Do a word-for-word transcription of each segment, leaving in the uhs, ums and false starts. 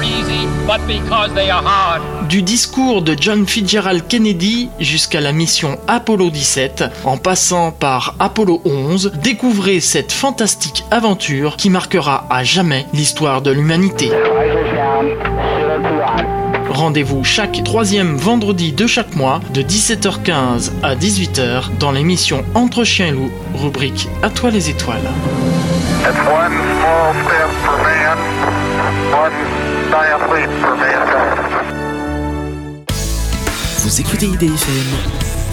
easy, but because they are hard. Du discours de John Fitzgerald Kennedy jusqu'à la mission Apollo dix-sept, en passant par Apollo onze, découvrez cette fantastique aventure qui marquera à jamais l'histoire de l'humanité. Rendez-vous chaque troisième vendredi de chaque mois de dix-sept heures quinze à dix-huit heures dans l'émission Entre chiens et loups, rubrique À toi les étoiles. It's one small step for man, one giant leap for mankind. Vous écoutez I D F M,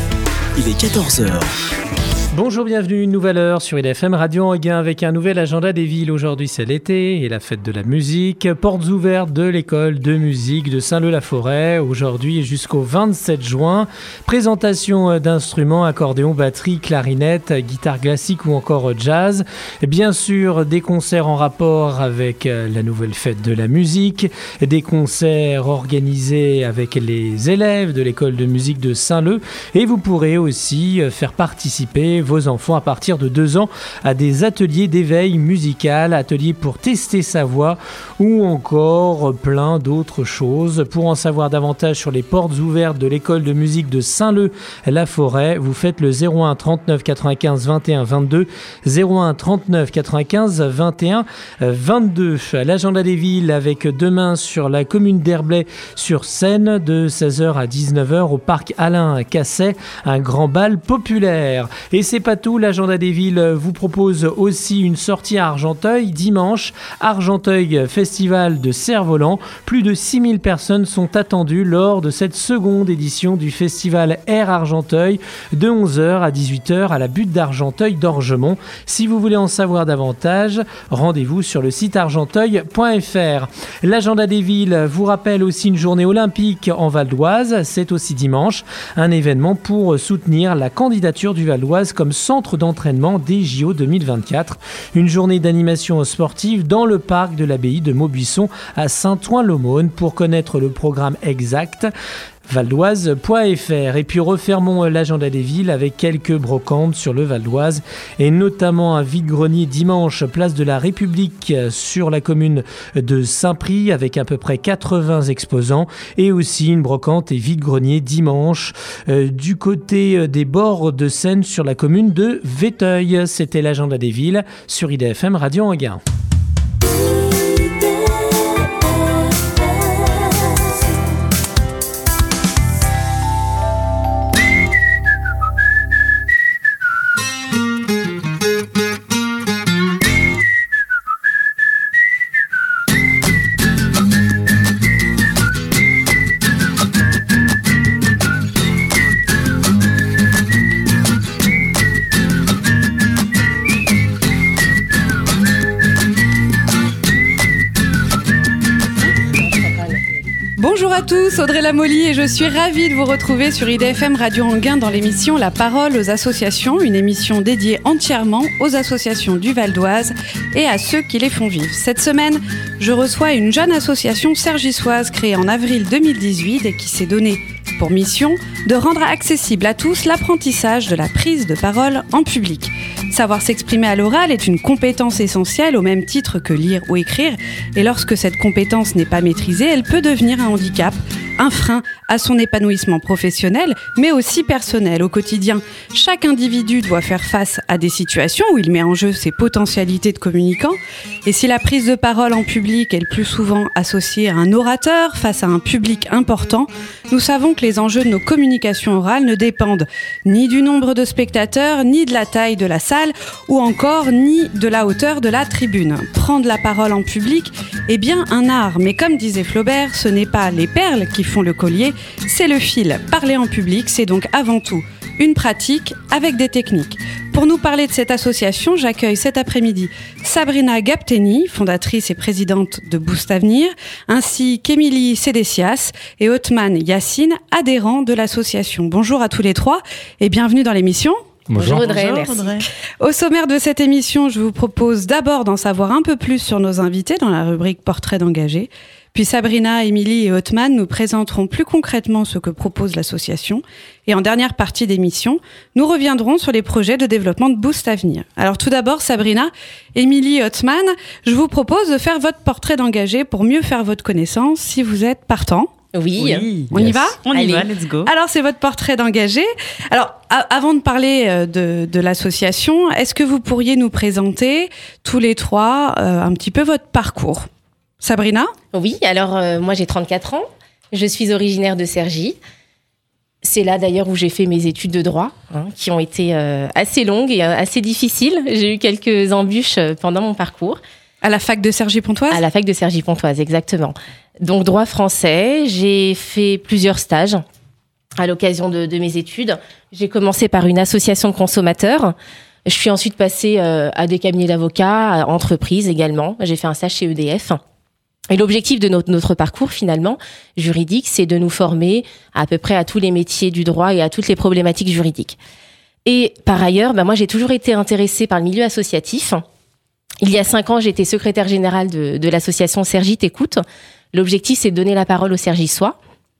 il est quatorze heures. Bonjour, bienvenue, une nouvelle heure sur I D F M Radio Anguin avec un nouvel agenda des villes. Aujourd'hui c'est l'été et la fête de la musique. Portes ouvertes de l'école de musique de Saint-Leu-la-Forêt aujourd'hui jusqu'au vingt-sept juin. Présentation d'instruments, accordéon, batterie, clarinette, guitare classique ou encore jazz. Bien sûr des concerts en rapport avec la nouvelle fête de la musique. Des concerts organisés avec les élèves de l'école de musique de Saint-Leu. Et vous pourrez aussi faire participer vos enfants à partir de deux ans à des ateliers d'éveil musical, ateliers pour tester sa voix ou encore plein d'autres choses. Pour en savoir davantage sur les portes ouvertes de l'école de musique de Saint-Leu-la-Forêt, vous faites le zéro un trente-neuf quatre-vingt-quinze vingt et un vingt-deux, zéro un trente-neuf quatre-vingt-quinze vingt et un vingt-deux. L'agenda des villes avec demain sur la commune d'Herblay sur Seine de seize heures à dix-neuf heures au parc Alain Casset, un grand bal populaire. Et c'est pas tout, l'agenda des villes vous propose aussi une sortie à Argenteuil dimanche. Argenteuil Festival de Cerf-Volant. Plus de six mille personnes sont attendues lors de cette seconde édition du festival Air Argenteuil de onze heures à dix-huit heures à la butte d'Argenteuil d'Orgemont. Si vous voulez en savoir davantage, rendez-vous sur le site argenteuil point f r. L'agenda des villes vous rappelle aussi une journée olympique en Val d'Oise. C'est aussi dimanche, un événement pour soutenir la candidature du Val d'Oise comme centre d'entraînement des J O deux mille vingt-quatre. Une journée d'animation sportive dans le parc de l'abbaye de Maubuisson à Saint-Ouen-l'Aumône. Pour connaître le programme exact, val d'oise point f r. Et puis refermons l'agenda des villes avec quelques brocantes sur le Val d'Oise et notamment un vide-grenier dimanche place de la République sur la commune de Saint-Prix avec à peu près quatre-vingts exposants et aussi une brocante et vide-grenier dimanche euh, du côté des bords de Seine sur la commune de Véteuil. C'était l'agenda des villes sur I D F M Radio Anguin. Bonjour à tous, Audrey Lamolly et je suis ravie de vous retrouver sur I D F M Radio Anguin dans l'émission La Parole aux associations, une émission dédiée entièrement aux associations du Val d'Oise et à ceux qui les font vivre. Cette semaine, je reçois une jeune association cergissoise créée en avril deux mille dix-huit et qui s'est donnée pour mission de rendre accessible à tous l'apprentissage de la prise de parole en public. Savoir s'exprimer à l'oral est une compétence essentielle au même titre que lire ou écrire, et lorsque cette compétence n'est pas maîtrisée, elle peut devenir un handicap, un frein à son épanouissement professionnel, mais aussi personnel au quotidien. Chaque individu doit faire face à des situations où il met en jeu ses potentialités de communicant, et si la prise de parole en public est le plus souvent associée à un orateur face à un public important, nous savons que les enjeux de nos communications orales ne dépendent ni du nombre de spectateurs, ni de la taille de la salle, ou encore ni de la hauteur de la tribune. Prendre la parole en public est bien un art, mais comme disait Flaubert, ce n'est pas les perles qui font le collier, c'est le fil. Parler en public, c'est donc avant tout une pratique avec des techniques. Pour nous parler de cette association, j'accueille cet après-midi Sabrina Gapteni, fondatrice et présidente de Boost Avenir, ainsi qu'Émilie Sédécias et Othman Yassine, adhérents de l'association. Bonjour à tous les trois et bienvenue dans l'émission. Bonjour. Bonjour Audrey, Bonjour, merci. Audrey. Au sommaire de cette émission, je vous propose d'abord d'en savoir un peu plus sur nos invités dans la rubrique Portrait d'engagés. Puis Sabrina, Émilie et Othman nous présenteront plus concrètement ce que propose l'association. Et en dernière partie d'émission, nous reviendrons sur les projets de développement de Boost Avenir. Alors tout d'abord, Sabrina, Émilie et Othman, je vous propose de faire votre portrait d'engagé pour mieux faire votre connaissance si vous êtes partant. Oui, Oui. On Yes. y va ? On y Allez. va, let's go. Alors, c'est votre portrait d'engagé. Alors, a- avant de parler euh, de, de l'association, est-ce que vous pourriez nous présenter, tous les trois, euh, un petit peu votre parcours ? Sabrina ? Oui, alors euh, moi j'ai trente-quatre ans, je suis originaire de Cergy. C'est là d'ailleurs où j'ai fait mes études de droit, hein, qui ont été euh, assez longues et euh, assez difficiles. J'ai eu quelques embûches euh, pendant mon parcours. À la fac de Cergy-Pontoise ? À la fac de Cergy-Pontoise, exactement. Donc droit français, j'ai fait plusieurs stages à l'occasion de, de mes études. J'ai commencé par une association de consommateurs. Je suis ensuite passée euh, à des cabinets d'avocats, à entreprises également. J'ai fait un stage chez E D F. Et l'objectif de notre, notre parcours, finalement, juridique, c'est de nous former à peu près à tous les métiers du droit et à toutes les problématiques juridiques. Et par ailleurs, ben moi, j'ai toujours été intéressée par le milieu associatif. Il y a cinq ans, j'étais secrétaire générale de, de l'association Cergy t'écoute. L'objectif, c'est de donner la parole aux Cergysois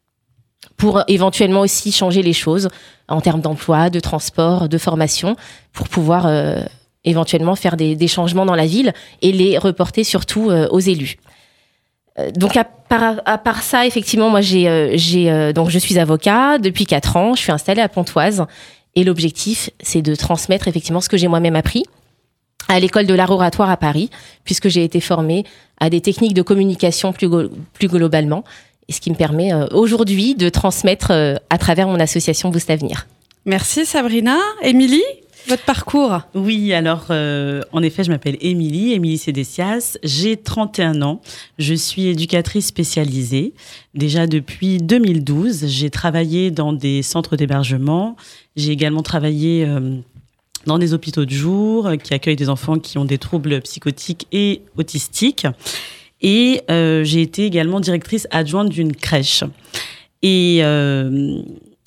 pour éventuellement aussi changer les choses en termes d'emploi, de transport, de formation, pour pouvoir euh, éventuellement faire des, des changements dans la ville et les reporter surtout euh, aux élus. Euh, donc à part, à part ça, effectivement, moi j'ai, euh, j'ai euh, donc je suis avocat depuis quatre ans, je suis installée à Pontoise et l'objectif, c'est de transmettre effectivement ce que j'ai moi-même appris à l'école de l'art oratoire à Paris, puisque j'ai été formée à des techniques de communication plus, go- plus globalement, et ce qui me permet euh, aujourd'hui de transmettre euh, à travers mon association Boost Avenir. Merci Sabrina. Émilie, votre parcours ? Oui, alors euh, en effet, je m'appelle Émilie, Émilie Sédécias, j'ai trente et un ans, je suis éducatrice spécialisée. Déjà depuis deux mille douze, j'ai travaillé dans des centres d'hébergement, j'ai également travaillé euh, dans des hôpitaux de jour qui accueillent des enfants qui ont des troubles psychotiques et autistiques. Et euh, j'ai été également directrice adjointe d'une crèche. Et euh,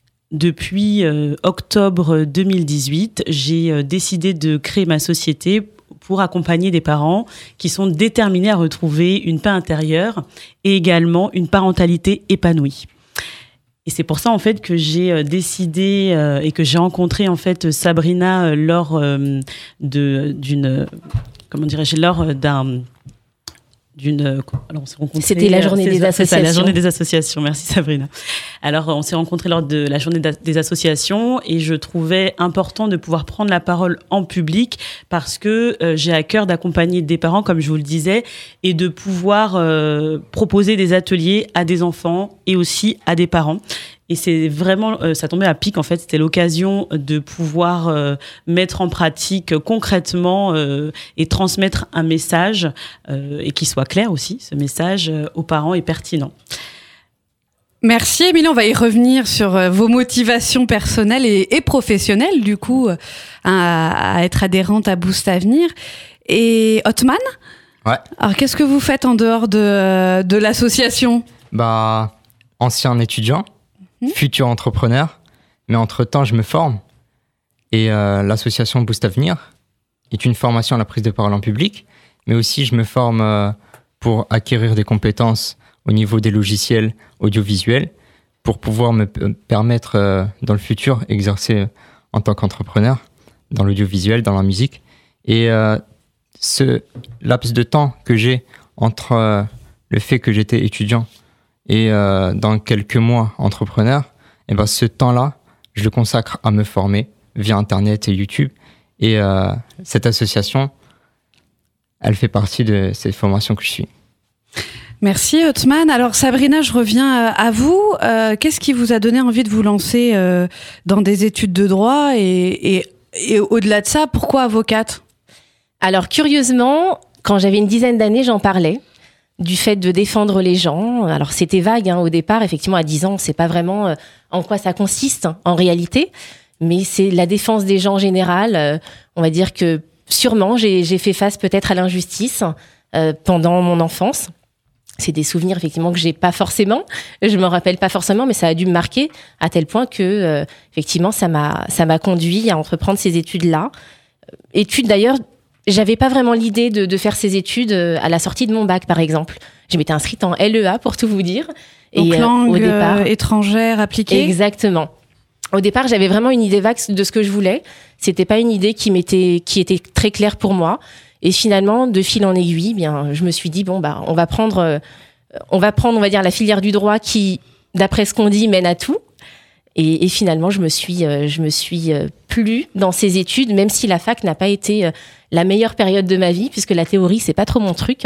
depuis euh, octobre deux mille dix-huit, j'ai euh, décidé de créer ma société pour accompagner des parents qui sont déterminés à retrouver une paix intérieure et également une parentalité épanouie. Et c'est pour ça en fait que j'ai décidé euh, et que j'ai rencontré en fait Sabrina euh, lors euh, de d'une comment dirais-je lors d'un d'une alors on s'est rencontrés C'était la journée c'est des ça, c'est ça, associations. la journée des associations. Merci Sabrina. Alors on s'est rencontrés lors de la journée des associations et je trouvais important de pouvoir prendre la parole en public parce que euh, j'ai à cœur d'accompagner des parents comme je vous le disais et de pouvoir euh, proposer des ateliers à des enfants et aussi à des parents. Et c'est vraiment, euh, ça tombait à pic en fait, c'était l'occasion de pouvoir euh, mettre en pratique concrètement euh, et transmettre un message euh, et qui soit clair aussi, ce message euh, aux parents est pertinent. Merci Émilie, on va y revenir sur euh, vos motivations personnelles et, et professionnelles du coup euh, à, à être adhérente à Boost Avenir. Et Othman ? Ouais. Alors qu'est-ce que vous faites en dehors de, de l'association ? Bah, ancien étudiant, mmh. futur entrepreneur, mais entre-temps, je me forme. Et euh, l'association Boost Avenir est une formation à la prise de parole en public, mais aussi je me forme euh, pour acquérir des compétences au niveau des logiciels audiovisuels pour pouvoir me p- permettre euh, dans le futur exercer en tant qu'entrepreneur dans l'audiovisuel, dans la musique. Et euh, ce laps de temps que j'ai entre euh, le fait que j'étais étudiant et euh, dans quelques mois entrepreneur, et ben ce temps-là, je le consacre à me former via Internet et YouTube. Et euh, cette association, elle fait partie de cette formation que je suis. Merci Othman. Alors Sabrina, je reviens à vous. Euh, qu'est-ce qui vous a donné envie de vous lancer euh, dans des études de droit et, et, et au-delà de ça, pourquoi avocate ? Alors curieusement, quand j'avais une dizaine d'années, j'en parlais du fait de défendre les gens. Alors c'était vague hein, au départ, effectivement à dix ans, on ne sait pas vraiment euh, en quoi ça consiste hein, en réalité, mais c'est la défense des gens en général. Euh, on va dire que sûrement j'ai, j'ai fait face peut-être à l'injustice euh, pendant mon enfance. C'est des souvenirs effectivement que j'ai pas forcément, je me rappelle pas forcément, mais ça a dû me marquer à tel point que euh, effectivement ça m'a ça m'a conduit à entreprendre ces études-là. Études d'ailleurs, j'avais pas vraiment l'idée de, de faire ces études à la sortie de mon bac par exemple. Je m'étais inscrite en L E A pour tout vous dire. Donc et langue euh, au départ, étrangère appliquée. Exactement. Au départ, j'avais vraiment une idée vague de ce que je voulais. C'était pas une idée qui m'était qui était très claire pour moi. Et finalement, de fil en aiguille, bien, je me suis dit bon bah, on va prendre, euh, on va prendre, on va dire la filière du droit qui, d'après ce qu'on dit, mène à tout. Et, et finalement, je me suis, euh, je me suis euh, plu dans ces études, même si la fac n'a pas été euh, la meilleure période de ma vie, puisque la théorie c'est pas trop mon truc.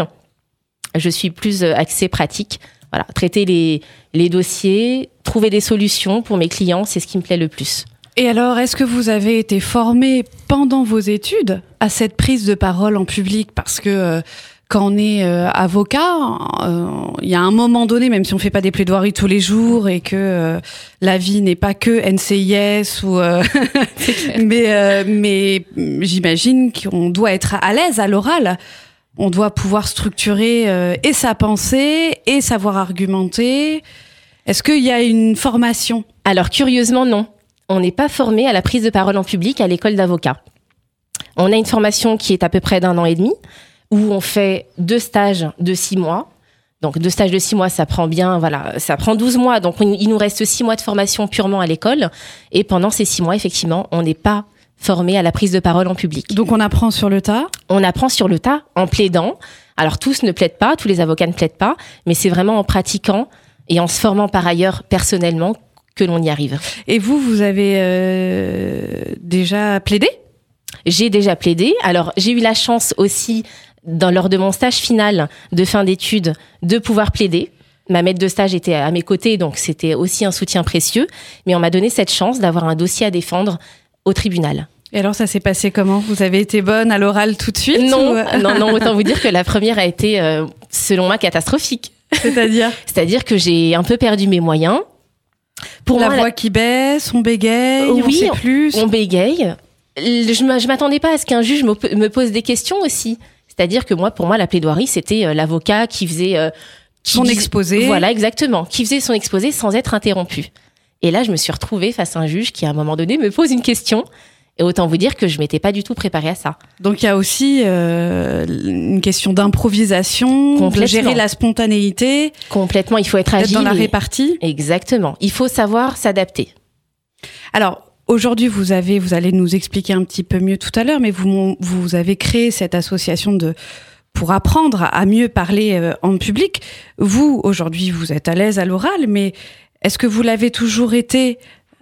Je suis plus euh, axée pratique. Voilà, traiter les les dossiers, trouver des solutions pour mes clients, c'est ce qui me plaît le plus. Et alors, est-ce que vous avez été formé pendant vos études à cette prise de parole en public ? Parce que euh, quand on est euh, avocat, il euh, y a un moment donné, même si on fait pas des plaidoiries tous les jours et que euh, la vie n'est pas que N C I S ou, euh, mais euh, mais j'imagine qu'on doit être à l'aise à l'oral. On doit pouvoir structurer euh, et sa pensée et savoir argumenter. Est-ce qu'il y a une formation ? Alors curieusement non. On n'est pas formé à la prise de parole en public à l'école d'avocat. On a une formation qui est à peu près d'un an et demi, où on fait deux stages de six mois. Donc deux stages de six mois, ça prend bien, voilà, ça prend douze mois. Donc il nous reste six mois de formation purement à l'école. Et pendant ces six mois, effectivement, on n'est pas formé à la prise de parole en public. Donc on apprend sur le tas ? On apprend sur le tas, en plaidant. Alors tous ne plaident pas, tous les avocats ne plaident pas, mais c'est vraiment en pratiquant et en se formant par ailleurs personnellement que l'on y arrive. Et vous, vous avez euh, déjà plaidé ? J'ai déjà plaidé. Alors, j'ai eu la chance aussi, dans, lors de mon stage final de fin d'études, de pouvoir plaider. Ma maître de stage était à mes côtés, donc c'était aussi un soutien précieux. Mais on m'a donné cette chance d'avoir un dossier à défendre au tribunal. Et alors, ça s'est passé comment ? Vous avez été bonne à l'oral tout de suite ? Non, ou... non, non. Autant vous dire que la première a été, euh, selon moi, catastrophique. C'est-à-dire ? C'est-à-dire que j'ai un peu perdu mes moyens. Pour la moi, voix la... qui baisse, on bégaye, oui, on sait plus. On bégaye. Je m'attendais pas à ce qu'un juge me pose des questions aussi. C'est-à-dire que moi, pour moi, la plaidoirie, c'était l'avocat qui faisait euh, qui son dis... exposé. Voilà, exactement, qui faisait son exposé sans être interrompu. Et là, je me suis retrouvée face à un juge qui, à un moment donné, me pose une question. Et autant vous dire que je m'étais pas du tout préparée à ça. Donc il y a aussi euh, une question d'improvisation, de gérer la spontanéité. Complètement, il faut être agile. Dans la et... répartie. Exactement, il faut savoir s'adapter. Alors aujourd'hui, vous avez, vous allez nous expliquer un petit peu mieux tout à l'heure, mais vous vous avez créé cette association de pour apprendre à mieux parler euh, en public. Vous aujourd'hui, vous êtes à l'aise à l'oral, mais est-ce que vous l'avez toujours été?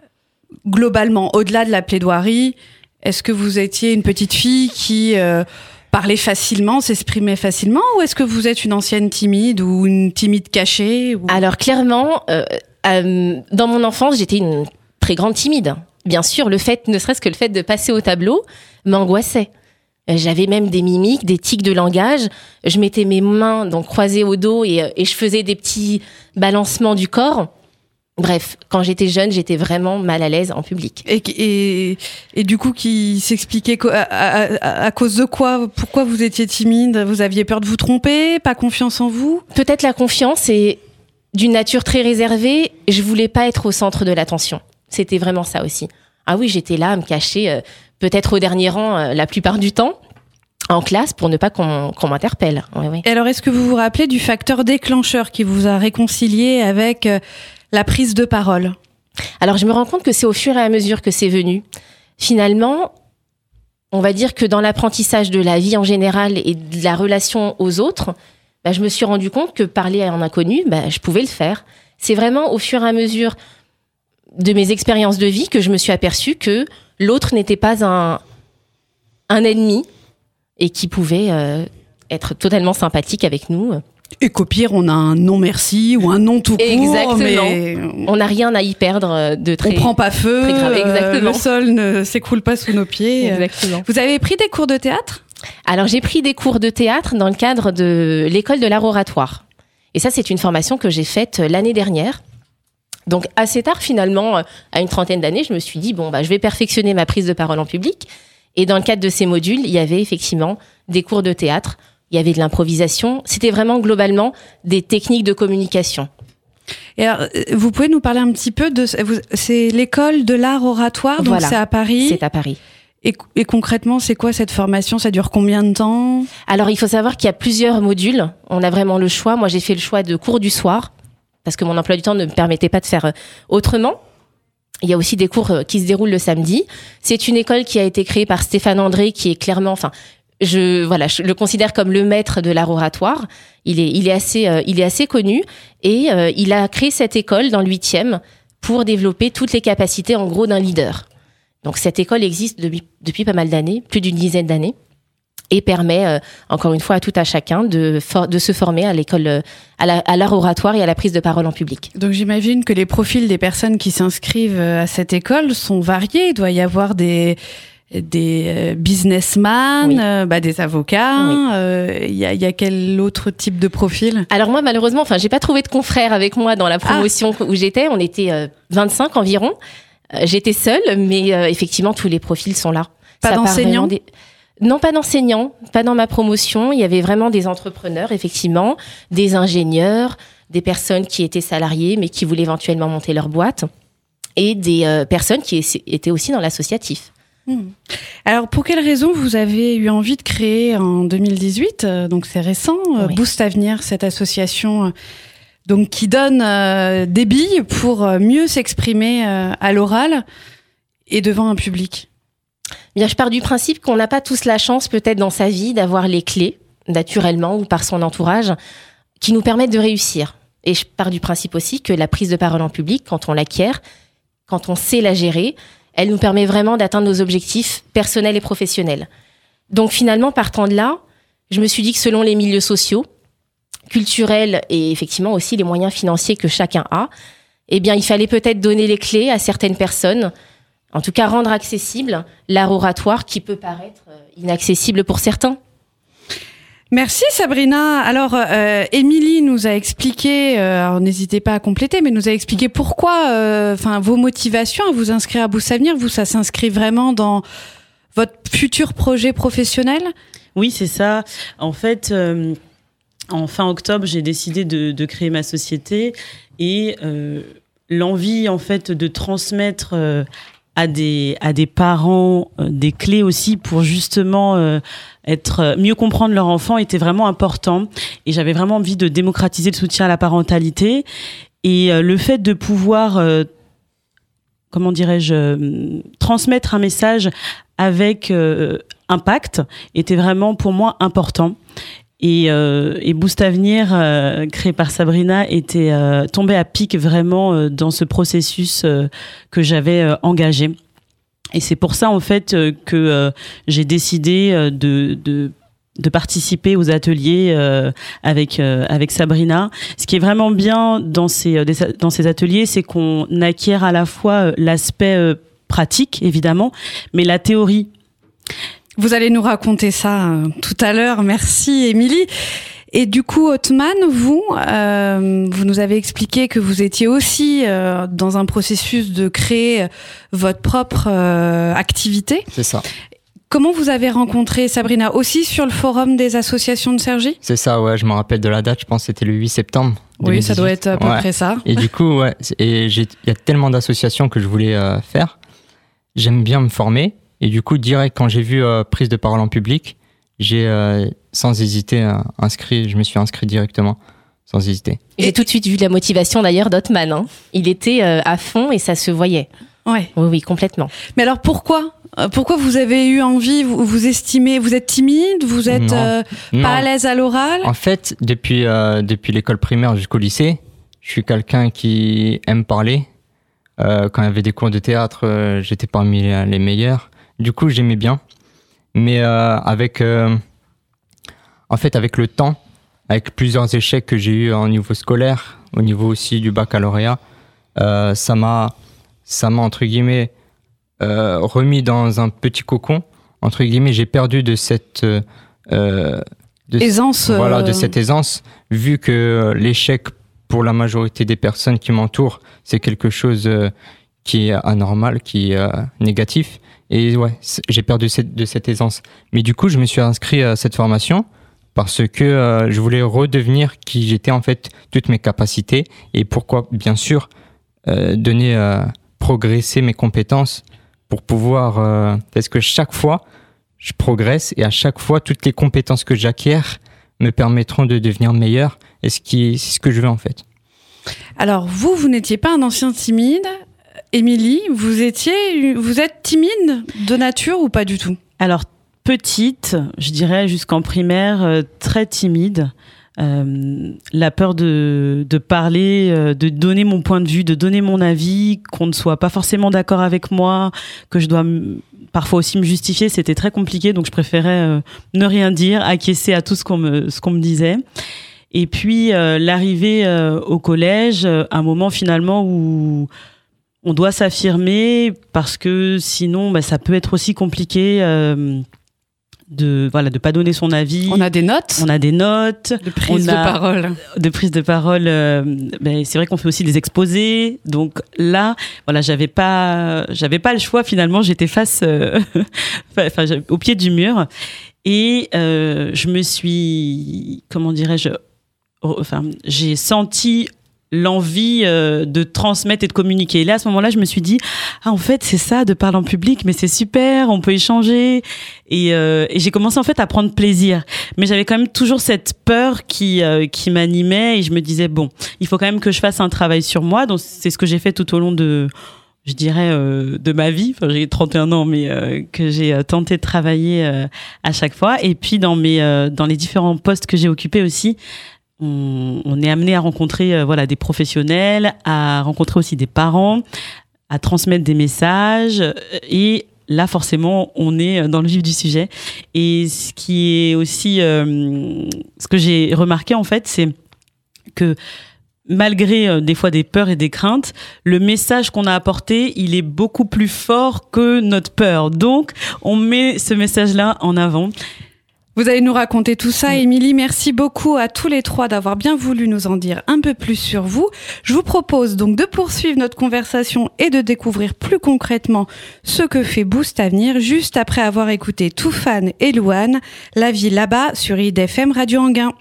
Globalement, au-delà de la plaidoirie, est-ce que vous étiez une petite fille qui euh, parlait facilement, s'exprimait facilement, ou est-ce que vous êtes une ancienne timide ou une timide cachée ou... Alors clairement, euh, euh, dans mon enfance, j'étais une très grande timide. Bien sûr, le fait, ne serait-ce que le fait de passer au tableau, m'angoissait. J'avais même des mimiques, des tics de langage. Je mettais mes mains donc croisées au dos et, et je faisais des petits balancements du corps. Bref, quand j'étais jeune, j'étais vraiment mal à l'aise en public. Et, et, et du coup, qui s'expliquait à, à, à, à cause de quoi? Pourquoi vous étiez timide? Vous aviez peur de vous tromper? Pas confiance en vous? Peut-être la confiance est d'une nature très réservée. Je voulais pas être au centre de l'attention. C'était vraiment ça aussi. Ah oui, j'étais là à me cacher, euh, peut-être au dernier rang euh, la plupart du temps, en classe, pour ne pas qu'on, qu'on m'interpelle. Oui, oui. Et alors, est-ce que vous vous rappelez du facteur déclencheur qui vous a réconcilié avec... Euh, la prise de parole? Alors, je me rends compte que c'est au fur et à mesure que c'est venu. Finalement, on va dire que dans l'apprentissage de la vie en général et de la relation aux autres, bah, je me suis rendu compte que parler à un inconnu, bah, je pouvais le faire. C'est vraiment au fur et à mesure de mes expériences de vie que je me suis aperçue que l'autre n'était pas un, un ennemi et qui pouvait euh, être totalement sympathique avec nous. Et qu'au pire, on a un non merci ou un non tout court. Exactement. Mais on n'a rien à y perdre de très. On prend pas feu. Très grave. Exactement. Euh, le sol ne s'écroule pas sous nos pieds. Exactement. Vous avez pris des cours de théâtre? Alors j'ai pris des cours de théâtre dans le cadre de l'école de l'art oratoire. Et ça, c'est une formation que j'ai faite l'année dernière. Donc assez tard, finalement, à une trentaine d'années, je me suis dit bon bah je vais perfectionner ma prise de parole en public. Et dans le cadre de ces modules, il y avait effectivement des cours de théâtre il y avait de l'improvisation. C'était vraiment globalement des techniques de communication. Et alors, vous pouvez nous parler un petit peu de... C'est l'école de l'art oratoire, donc Voilà. c'est à Paris. C'est à Paris. Et, et concrètement, c'est quoi cette formation? Ça dure combien de temps? Alors, il faut savoir qu'il y a plusieurs modules. On a vraiment le choix. Moi, j'ai fait le choix de cours du soir parce que mon emploi du temps ne me permettait pas de faire autrement. Il y a aussi des cours qui se déroulent le samedi. C'est une école qui a été créée par Stéphane André, qui est clairement, enfin, je, voilà, je le considère comme le maître de l'art oratoire. Il est, il est assez, euh, il est assez connu et euh, il a créé cette école dans le huitième pour développer toutes les capacités, en gros, d'un leader. Donc cette école existe depuis, depuis pas mal d'années, plus d'une dizaine d'années, et permet, euh, encore une fois, à tout à chacun de, for- de se former à l'école, euh, à, la, à l'art oratoire et à la prise de parole en public. Donc j'imagine que les profils des personnes qui s'inscrivent à cette école sont variés. Il doit y avoir des, des euh, businessmen, Oui. euh, bah, des avocats. Oui. Euh, il y a, il y a quel autre type de profil? Alors moi, malheureusement, enfin, j'ai pas trouvé de confrères avec moi dans la promotion ah. où j'étais. On était euh, vingt-cinq environ. Euh, j'étais seule, mais euh, effectivement, tous les profils sont là. Pas Ça part d'enseignants vraiment des... Non, pas d'enseignants, pas dans ma promotion. Il y avait vraiment des entrepreneurs, effectivement, des ingénieurs, des personnes qui étaient salariées, mais qui voulaient éventuellement monter leur boîte, et des euh, personnes qui étaient aussi dans l'associatif. Mmh. Alors, pour quelles raisons vous avez eu envie de créer en deux mille dix-huit, euh, donc c'est récent, euh, oui. Boost Avenir, cette association euh, donc, qui donne euh, des billes pour euh, mieux s'exprimer euh, à l'oral et devant un public? Bien, je pars du principe qu'on n'a pas tous la chance, peut-être dans sa vie, d'avoir les clés, naturellement ou par son entourage, qui nous permettent de réussir. Et je pars du principe aussi que la prise de parole en public, quand on l'acquiert, quand on sait la gérer, elle nous permet vraiment d'atteindre nos objectifs personnels et professionnels. Donc finalement, partant de là, je me suis dit que selon les milieux sociaux, culturels et effectivement aussi les moyens financiers que chacun a, eh bien, il fallait peut-être donner les clés à certaines personnes, en tout cas rendre accessible l'art oratoire qui peut paraître inaccessible pour certains. Merci Sabrina. Alors, euh, Émilie nous a expliqué, euh, alors n'hésitez pas à compléter, mais nous a expliqué pourquoi, enfin, euh, vos motivations à vous inscrire à Boost Avenir, vous, ça s'inscrit vraiment dans votre futur projet professionnel? Oui, c'est ça. En fait, euh, en fin octobre, j'ai décidé de, de créer ma société et euh, l'envie, en fait, de transmettre euh, à des à des parents euh, des clés aussi pour justement euh, être mieux comprendre leur enfant était vraiment important, et j'avais vraiment envie de démocratiser le soutien à la parentalité et euh, le fait de pouvoir euh, comment dirais-je euh, transmettre un message avec euh, impact était vraiment pour moi important. Et, euh, et Boost Avenir, euh, créé par Sabrina, était euh, tombé à pic vraiment euh, dans ce processus euh, que j'avais euh, engagé. Et c'est pour ça en fait euh, que euh, j'ai décidé euh, de, de de participer aux ateliers euh, avec euh, avec Sabrina. Ce qui est vraiment bien dans ces dans ces ateliers, c'est qu'on acquiert à la fois l'aspect euh, pratique évidemment, mais la théorie. Vous allez nous raconter ça euh, tout à l'heure. Merci, Émilie. Et du coup, Othman, vous, euh, vous nous avez expliqué que vous étiez aussi euh, dans un processus de créer votre propre euh, activité. C'est ça. Comment vous avez rencontré Sabrina? Aussi sur le forum des associations de Cergy? C'est ça, ouais. Je me rappelle de la date. Je pense que c'était le huit septembre. Oui, deux mille dix-huit. ça doit être à peu ouais. près ça. Et du coup, ouais. Et il y a tellement d'associations que je voulais euh, faire. J'aime bien me former. Et du coup, direct, quand j'ai vu euh, prise de parole en public, j'ai euh, sans hésiter euh, inscrit, je me suis inscrit directement, sans hésiter. Et j'ai tout de suite vu la motivation d'ailleurs d'Othman. Hein. Il était euh, à fond et ça se voyait. Ouais. Oui, oui, complètement. Mais alors pourquoi Pourquoi vous avez eu envie, vous, vous estimez, vous êtes timide, vous êtes euh, pas à l'aise à l'oral? En fait, depuis, euh, depuis l'école primaire jusqu'au lycée, je suis quelqu'un qui aime parler. Euh, quand il y avait des cours de théâtre, euh, j'étais parmi les, les meilleurs. Du coup, j'aimais bien. Mais euh, avec, euh, en fait, avec le temps, avec plusieurs échecs que j'ai eu au niveau scolaire, au niveau aussi du baccalauréat, euh, ça m'a, ça m'a entre guillemets euh, remis dans un petit cocon. Entre guillemets, j'ai perdu de cette euh, de, aisance. Voilà, euh... de cette aisance, vu que l'échec pour la majorité des personnes qui m'entourent, c'est quelque chose euh, qui est anormal, qui est euh, négatif. Et ouais, j'ai perdu cette, de cette aisance. Mais du coup, je me suis inscrit à cette formation parce que euh, je voulais redevenir qui j'étais, en fait, toutes mes capacités, et pourquoi, bien sûr, euh, donner, euh, progresser mes compétences pour pouvoir, euh, parce que chaque fois, je progresse, et à chaque fois, toutes les compétences que j'acquiers me permettront de devenir meilleur, et ce qui, c'est ce que je veux, en fait. Alors, vous, vous n'étiez pas un ancien timide. Émilie, vous étiez, vous êtes timide de nature ou pas du tout ? Alors, petite, je dirais jusqu'en primaire, euh, très timide. Euh, la peur de, de parler, euh, de donner mon point de vue, de donner mon avis, qu'on ne soit pas forcément d'accord avec moi, que je dois m- parfois aussi me justifier, c'était très compliqué, donc je préférais euh, ne rien dire, acquiescer à tout ce qu'on me, ce qu'on me disait. Et puis, euh, l'arrivée euh, au collège, euh, un moment finalement où on doit s'affirmer, parce que sinon, bah, ça peut être aussi compliqué euh, de voilà de pas donner son avis. On a des notes. On a des notes. De prise de parole. De prise de parole. Euh, ben c'est vrai qu'on fait aussi des exposés. Donc là, voilà, j'avais pas, j'avais pas le choix finalement. J'étais face, euh, enfin, au pied du mur, et euh, je me suis, comment dirais-je, enfin, j'ai senti l'envie euh, de transmettre et de communiquer. Et là, à ce moment-là, je me suis dit, ah, en fait, c'est ça, de parler en public, mais c'est super, on peut échanger. Et, euh, et j'ai commencé, en fait, à prendre plaisir. Mais j'avais quand même toujours cette peur qui, euh, qui m'animait, et je me disais, bon, il faut quand même que je fasse un travail sur moi. Donc, c'est ce que j'ai fait tout au long de, je dirais, euh, de ma vie. Enfin, j'ai trente et un ans, mais euh, que j'ai euh, tenté de travailler euh, à chaque fois. Et puis, dans mes, euh, dans les différents postes que j'ai occupés aussi, On, on est amené à rencontrer euh, voilà, des professionnels, à rencontrer aussi des parents, à transmettre des messages. Et là, forcément, on est dans le vif du sujet. Et ce qui est aussi... Euh, ce que j'ai remarqué, en fait, c'est que malgré euh, des fois des peurs et des craintes, le message qu'on a apporté, il est beaucoup plus fort que notre peur. Donc, on met ce message-là en avant. Vous allez nous raconter tout ça, Émilie. Merci beaucoup à tous les trois d'avoir bien voulu nous en dire un peu plus sur vous. Je vous propose donc de poursuivre notre conversation et de découvrir plus concrètement ce que fait Boost Avenir juste après avoir écouté Toufan et Louane, La vie là-bas sur I D F M Radio Anguin.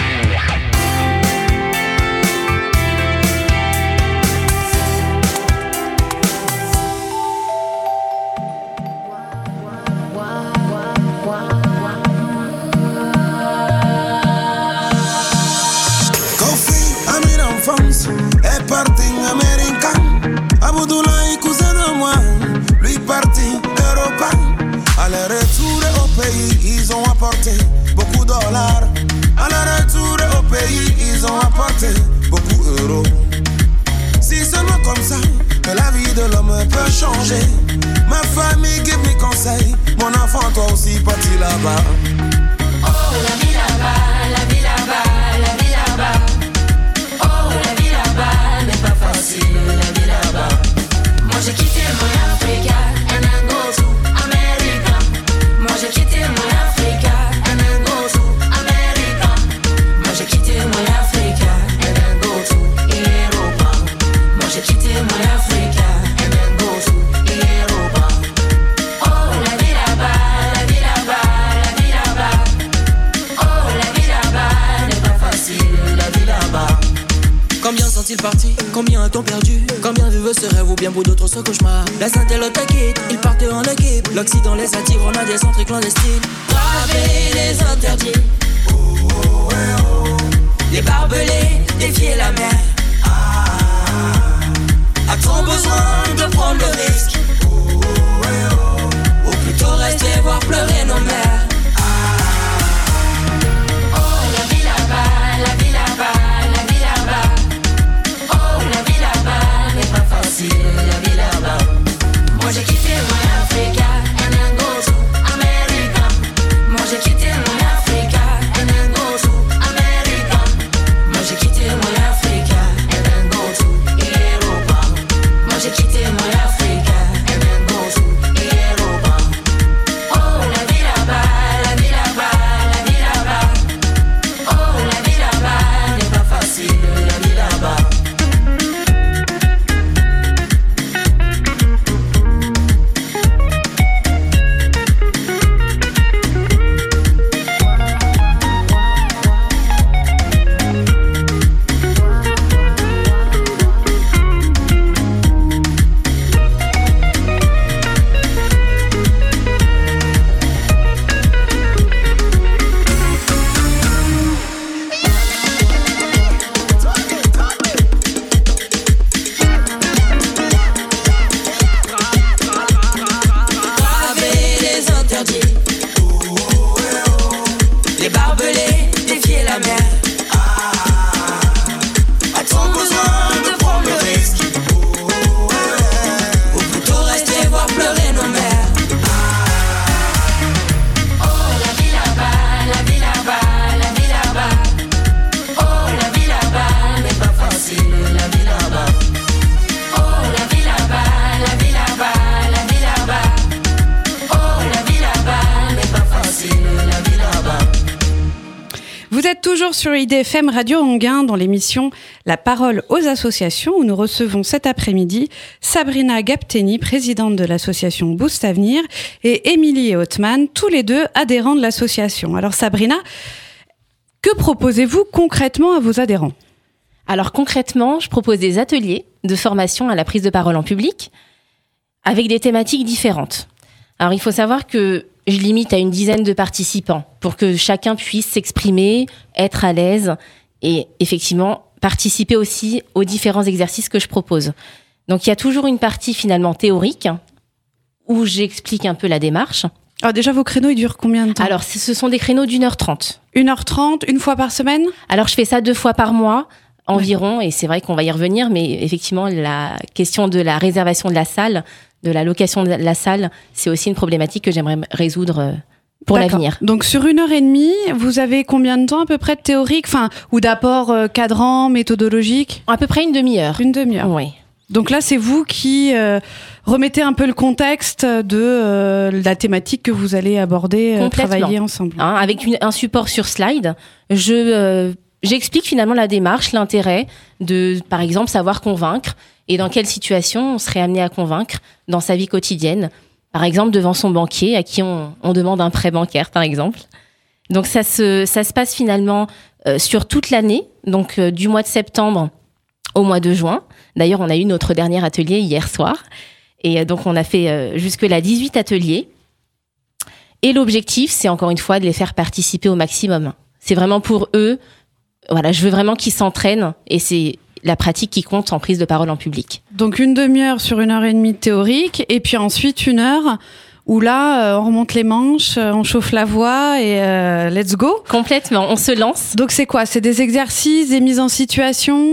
Est parti américain, Abdoulaye cousin de moi, lui parti européen. Aller-retour au pays, ils ont apporté beaucoup de dollars. Aller-retour au pays, ils ont apporté beaucoup d'euros. Si seulement comme ça, que la vie de l'homme peut changer. Ma famille give me conseil, mon enfant toi aussi parti là-bas. Oh la vie là-bas, la vie là-bas, la vie là-bas. Oh la vie là-bas n'est pas facile, la vie là-bas. Moi j'ai quitté mon Africa and I go to America. Moi j'ai quitté mon Africa and I go to America. Moi j'ai quitté mon Africa and I go to Europa. Moi j'ai quitté mon Africa and I go to Europa. Oh la vie là-bas, la vie là-bas, la vie là-bas. Oh la vie là-bas n'est pas facile, la vie là-bas. Combien sont-ils partis? Combien a-t-on perdu? Combien vivent ce rêve ou bien pour d'autres ce cauchemar? La sainte et l'autre quitte, ils partent en équipe. L'Occident les attire, on a des centres clandestines. Braver les interdits. Oh, oh, ouais, oh. Les barbelés, défier la mer. Ah, a-t-on besoin de prendre le risque? Oh, oh, ouais, oh. Ou plutôt rester voir pleurer nos mères. Ah, oh, la vie là-bas, la vie là-bas. La vie là-bas. Moi j'ai quitté mon Africa and I go to America. Moi j'ai quitté mon Africa and I go to America. Moi j'ai quitté mon Africa and I go to Europa. Moi j'ai quitté mon Africa and I go to Europa. Oh la vie là-bas. sur I D F M Radio Anguin dans l'émission La parole aux associations où nous recevons cet après-midi Sabrina Gapteni, présidente de l'association Boost Avenir, et Émilie Othman, tous les deux adhérents de l'association. Alors Sabrina, que proposez-vous concrètement à vos adhérents ? Alors concrètement, je propose des ateliers de formation à la prise de parole en public avec des thématiques différentes. Alors il faut savoir que je limite à une dizaine de participants pour que chacun puisse s'exprimer, être à l'aise et effectivement participer aussi aux différents exercices que je propose. Donc il y a toujours une partie finalement théorique où j'explique un peu la démarche. Alors déjà, vos créneaux, ils durent combien de temps ? Alors ce sont des créneaux d'une heure trente. Une heure trente, une fois par semaine ? Alors je fais ça deux fois par mois environ, et c'est vrai qu'on va y revenir, mais effectivement la question de la réservation de la salle, de la location de la salle, c'est aussi une problématique que j'aimerais résoudre pour D'accord. l'avenir. Donc sur une heure et demie, vous avez combien de temps à peu près de théorique, enfin, ou d'apport euh, cadrant, méthodologique ? À peu près une demi-heure. Une demi-heure. Oui. Donc là, c'est vous qui euh, remettez un peu le contexte de euh, la thématique que vous allez aborder, euh, travailler ensemble. Hein, avec une, un support sur slide, je euh, j'explique finalement la démarche, l'intérêt de, par exemple, savoir convaincre et dans quelle situation on serait amené à convaincre dans sa vie quotidienne. Par exemple, devant son banquier à qui on, on demande un prêt bancaire, par exemple. Donc ça se, ça se passe finalement euh, sur toute l'année, donc euh, du mois de septembre au mois de juin. D'ailleurs, on a eu notre dernier atelier hier soir. Et euh, donc, on a fait euh, jusque-là dix-huit ateliers. Et l'objectif, c'est encore une fois de les faire participer au maximum. C'est vraiment pour eux, voilà, je veux vraiment qu'ils s'entraînent et c'est la pratique qui compte en prise de parole en public. Donc une demi-heure sur une heure et demie de théorique et puis ensuite une heure où là, euh, on remonte les manches, euh, on chauffe la voix et euh, let's go. Complètement, on se lance. Donc c'est quoi ? C'est des exercices, des mises en situation ?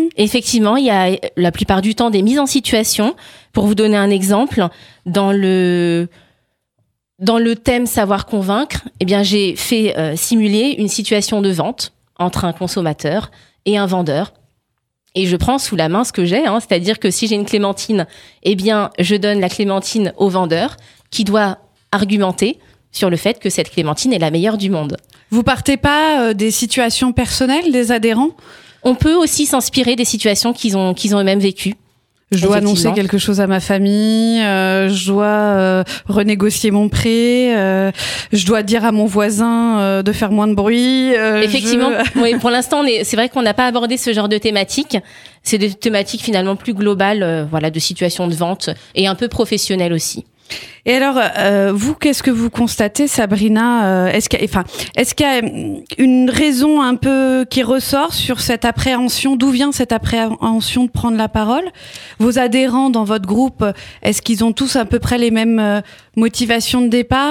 Effectivement, il y a la plupart du temps des mises en situation. Pour vous donner un exemple, dans le, dans le thème savoir convaincre, eh bien, j'ai fait euh, simuler une situation de vente entre un consommateur et un vendeur. Et je prends sous la main ce que j'ai, hein, c'est-à-dire que si j'ai une clémentine, eh bien, je donne la clémentine au vendeur qui doit argumenter sur le fait que cette clémentine est la meilleure du monde. Vous partez pas euh, des situations personnelles des adhérents ? On peut aussi s'inspirer des situations qu'ils ont, qu'ils ont eux-mêmes vécues. Je dois annoncer quelque chose à ma famille, euh, je dois euh, renégocier mon prêt, euh, je dois dire à mon voisin euh, de faire moins de bruit. Euh, Effectivement, je... oui, pour l'instant, on est, c'est vrai qu'on n'a pas abordé ce genre de thématiques. C'est des thématiques finalement plus globales, euh, voilà, de situations de vente et un peu professionnelles aussi. Et alors, euh, vous, qu'est-ce que vous constatez, Sabrina ? euh, Est-ce qu'il y a, enfin, est-ce qu'il y a une raison un peu qui ressort sur cette appréhension ? D'où vient cette appréhension de prendre la parole ? Vos adhérents dans votre groupe, est-ce qu'ils ont tous à peu près les mêmes euh, motivations de départ ?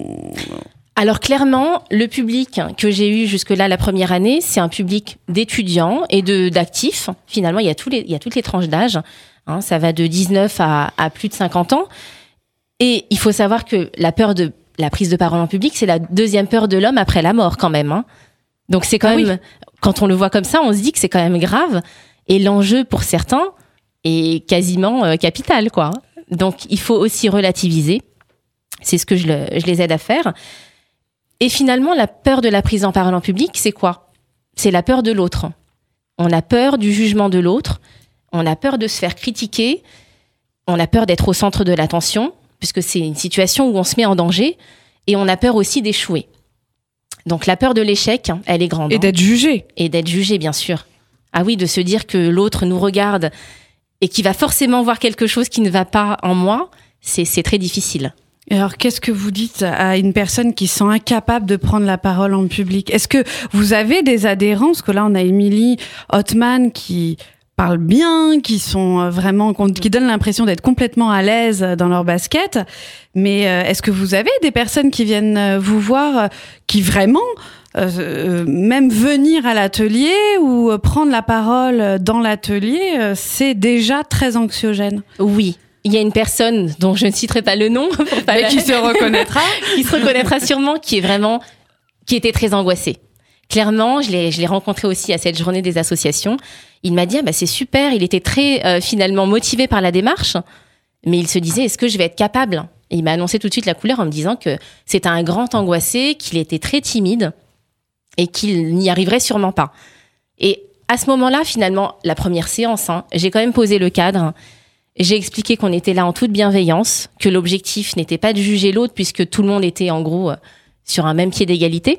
Alors clairement, le public que j'ai eu jusque-là la première année, c'est un public d'étudiants et de d'actifs. Finalement, il y a tous les, il y a toutes les tranches d'âge. Hein, ça va de dix-neuf à, à plus de cinquante ans. Et il faut savoir que la peur de la prise de parole en public, c'est la deuxième peur de l'homme après la mort quand même. Hein. Donc c'est quand ah même, oui. Quand on le voit comme ça, on se dit que c'est quand même grave. Et l'enjeu pour certains est quasiment euh, capital, quoi. Donc il faut aussi relativiser. C'est ce que je, le, je les aide à faire. Et finalement, la peur de la prise en parole en public, c'est quoi ? C'est la peur de l'autre. On a peur du jugement de l'autre. On a peur de se faire critiquer. On a peur d'être au centre de l'attention, puisque c'est une situation où on se met en danger, et on a peur aussi d'échouer. Donc la peur de l'échec, elle est grande. Et d'être jugé. Et d'être jugé, bien sûr. Ah oui, de se dire que l'autre nous regarde et qu'il va forcément voir quelque chose qui ne va pas en moi, c'est, c'est très difficile. Et alors, qu'est-ce que vous dites à une personne qui se sent incapable de prendre la parole en public ? Est-ce que vous avez des adhérents ? Parce que là, on a Émilie Othman qui parlent bien, qui sont vraiment, qui donnent l'impression d'être complètement à l'aise dans leur basket. Mais est-ce que vous avez des personnes qui viennent vous voir, qui vraiment, euh, même venir à l'atelier ou prendre la parole dans l'atelier, c'est déjà très anxiogène ? Oui. Il y a une personne dont je ne citerai pas le nom, pour pas mais la... qui se reconnaîtra, qui se reconnaîtra sûrement, qui est vraiment, qui était très angoissée. Clairement, je l'ai, je l'ai rencontré aussi à cette journée des associations. Il m'a dit, ah bah c'est super, il était très euh, finalement motivé par la démarche, mais il se disait, est-ce que je vais être capable ? Et il m'a annoncé tout de suite la couleur en me disant que c'était un grand angoissé, qu'il était très timide. et qu'il n'y arriverait sûrement pas. Et à ce moment-là, finalement, la première séance, hein, j'ai quand même posé le cadre. J'ai expliqué qu'on était là en toute bienveillance, que l'objectif n'était pas de juger l'autre puisque tout le monde était en gros sur un même pied d'égalité.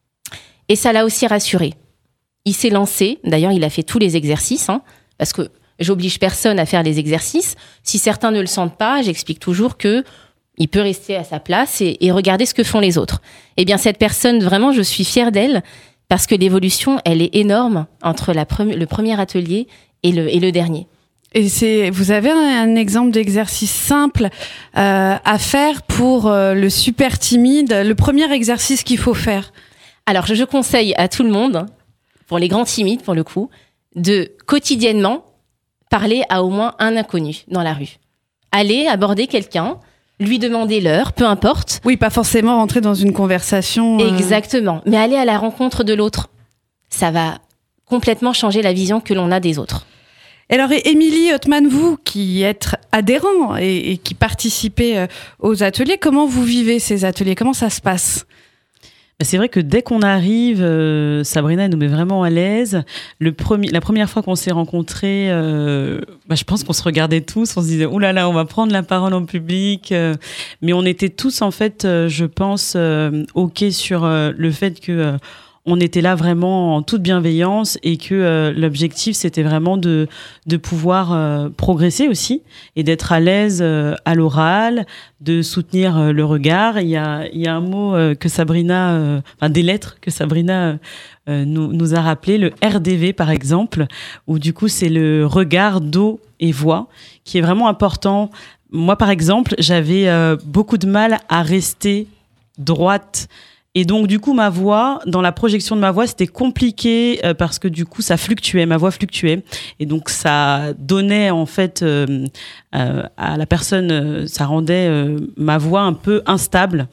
Et ça l'a aussi rassuré. Il s'est lancé, d'ailleurs il a fait tous les exercices, hein, parce que j'oblige personne à faire les exercices. Si certains ne le sentent pas, j'explique toujours que il peut rester à sa place et, et regarder ce que font les autres. Eh bien cette personne, vraiment, je suis fière d'elle parce que l'évolution, elle est énorme entre la pre- le premier atelier et le, et le dernier. Et c'est, vous avez un, un exemple d'exercice simple euh, à faire pour euh, le super timide, le premier exercice qu'il faut faire? Alors, je, je conseille à tout le monde, pour les grands timides, pour le coup, de quotidiennement parler à au moins un inconnu dans la rue. Aller aborder quelqu'un, lui demander l'heure, peu importe. Oui, pas forcément rentrer dans une conversation. Euh... Exactement, mais aller à la rencontre de l'autre. Ça va complètement changer la vision que l'on a des autres. Alors, Émilie Othman, vous qui êtes adhérent et, et qui participez aux ateliers, comment vous vivez ces ateliers? Comment ça se passe? C'est vrai que dès qu'on arrive, euh, Sabrina nous met vraiment à l'aise. Le premier, la première fois qu'on s'est rencontrés, euh, bah, je pense qu'on se regardait tous, on se disait « Ouh là là, on va prendre la parole en public euh, ». Mais on était tous, en fait, euh, je pense, euh, OK sur euh, le fait que... Euh, on était là vraiment en toute bienveillance et que euh, l'objectif, c'était vraiment de, de pouvoir euh, progresser aussi et d'être à l'aise euh, à l'oral, de soutenir euh, le regard. Il y a, il y a un mot euh, que Sabrina, euh, enfin des lettres que Sabrina euh, nous, nous a rappelé, le R D V par exemple, où du coup, c'est le regard, dos et voix qui est vraiment important. Moi, par exemple, j'avais euh, beaucoup de mal à rester droite. Et donc, du coup, ma voix, dans la projection de ma voix, c'était compliqué euh, parce que du coup, ça fluctuait, ma voix fluctuait. Et donc, ça donnait, en fait, euh, euh, à la personne, euh, ça rendait euh, ma voix un peu instable.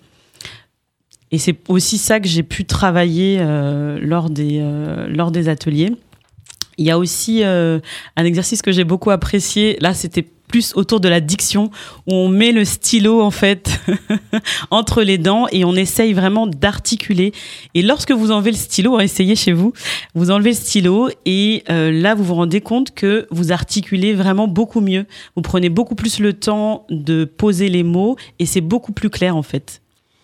Et c'est aussi ça que j'ai pu travailler euh, lors des, euh, lors des ateliers. Il y a aussi euh, un exercice que j'ai beaucoup apprécié. Là, c'était plus autour de la diction, où on met le stylo, en fait, entre les dents et on essaye vraiment d'articuler. Et lorsque vous enlevez le stylo, essayez chez vous, vous enlevez le stylo et euh, là, vous vous rendez compte que vous articulez vraiment beaucoup mieux. Vous prenez beaucoup plus le temps de poser les mots et c'est beaucoup plus clair, en fait.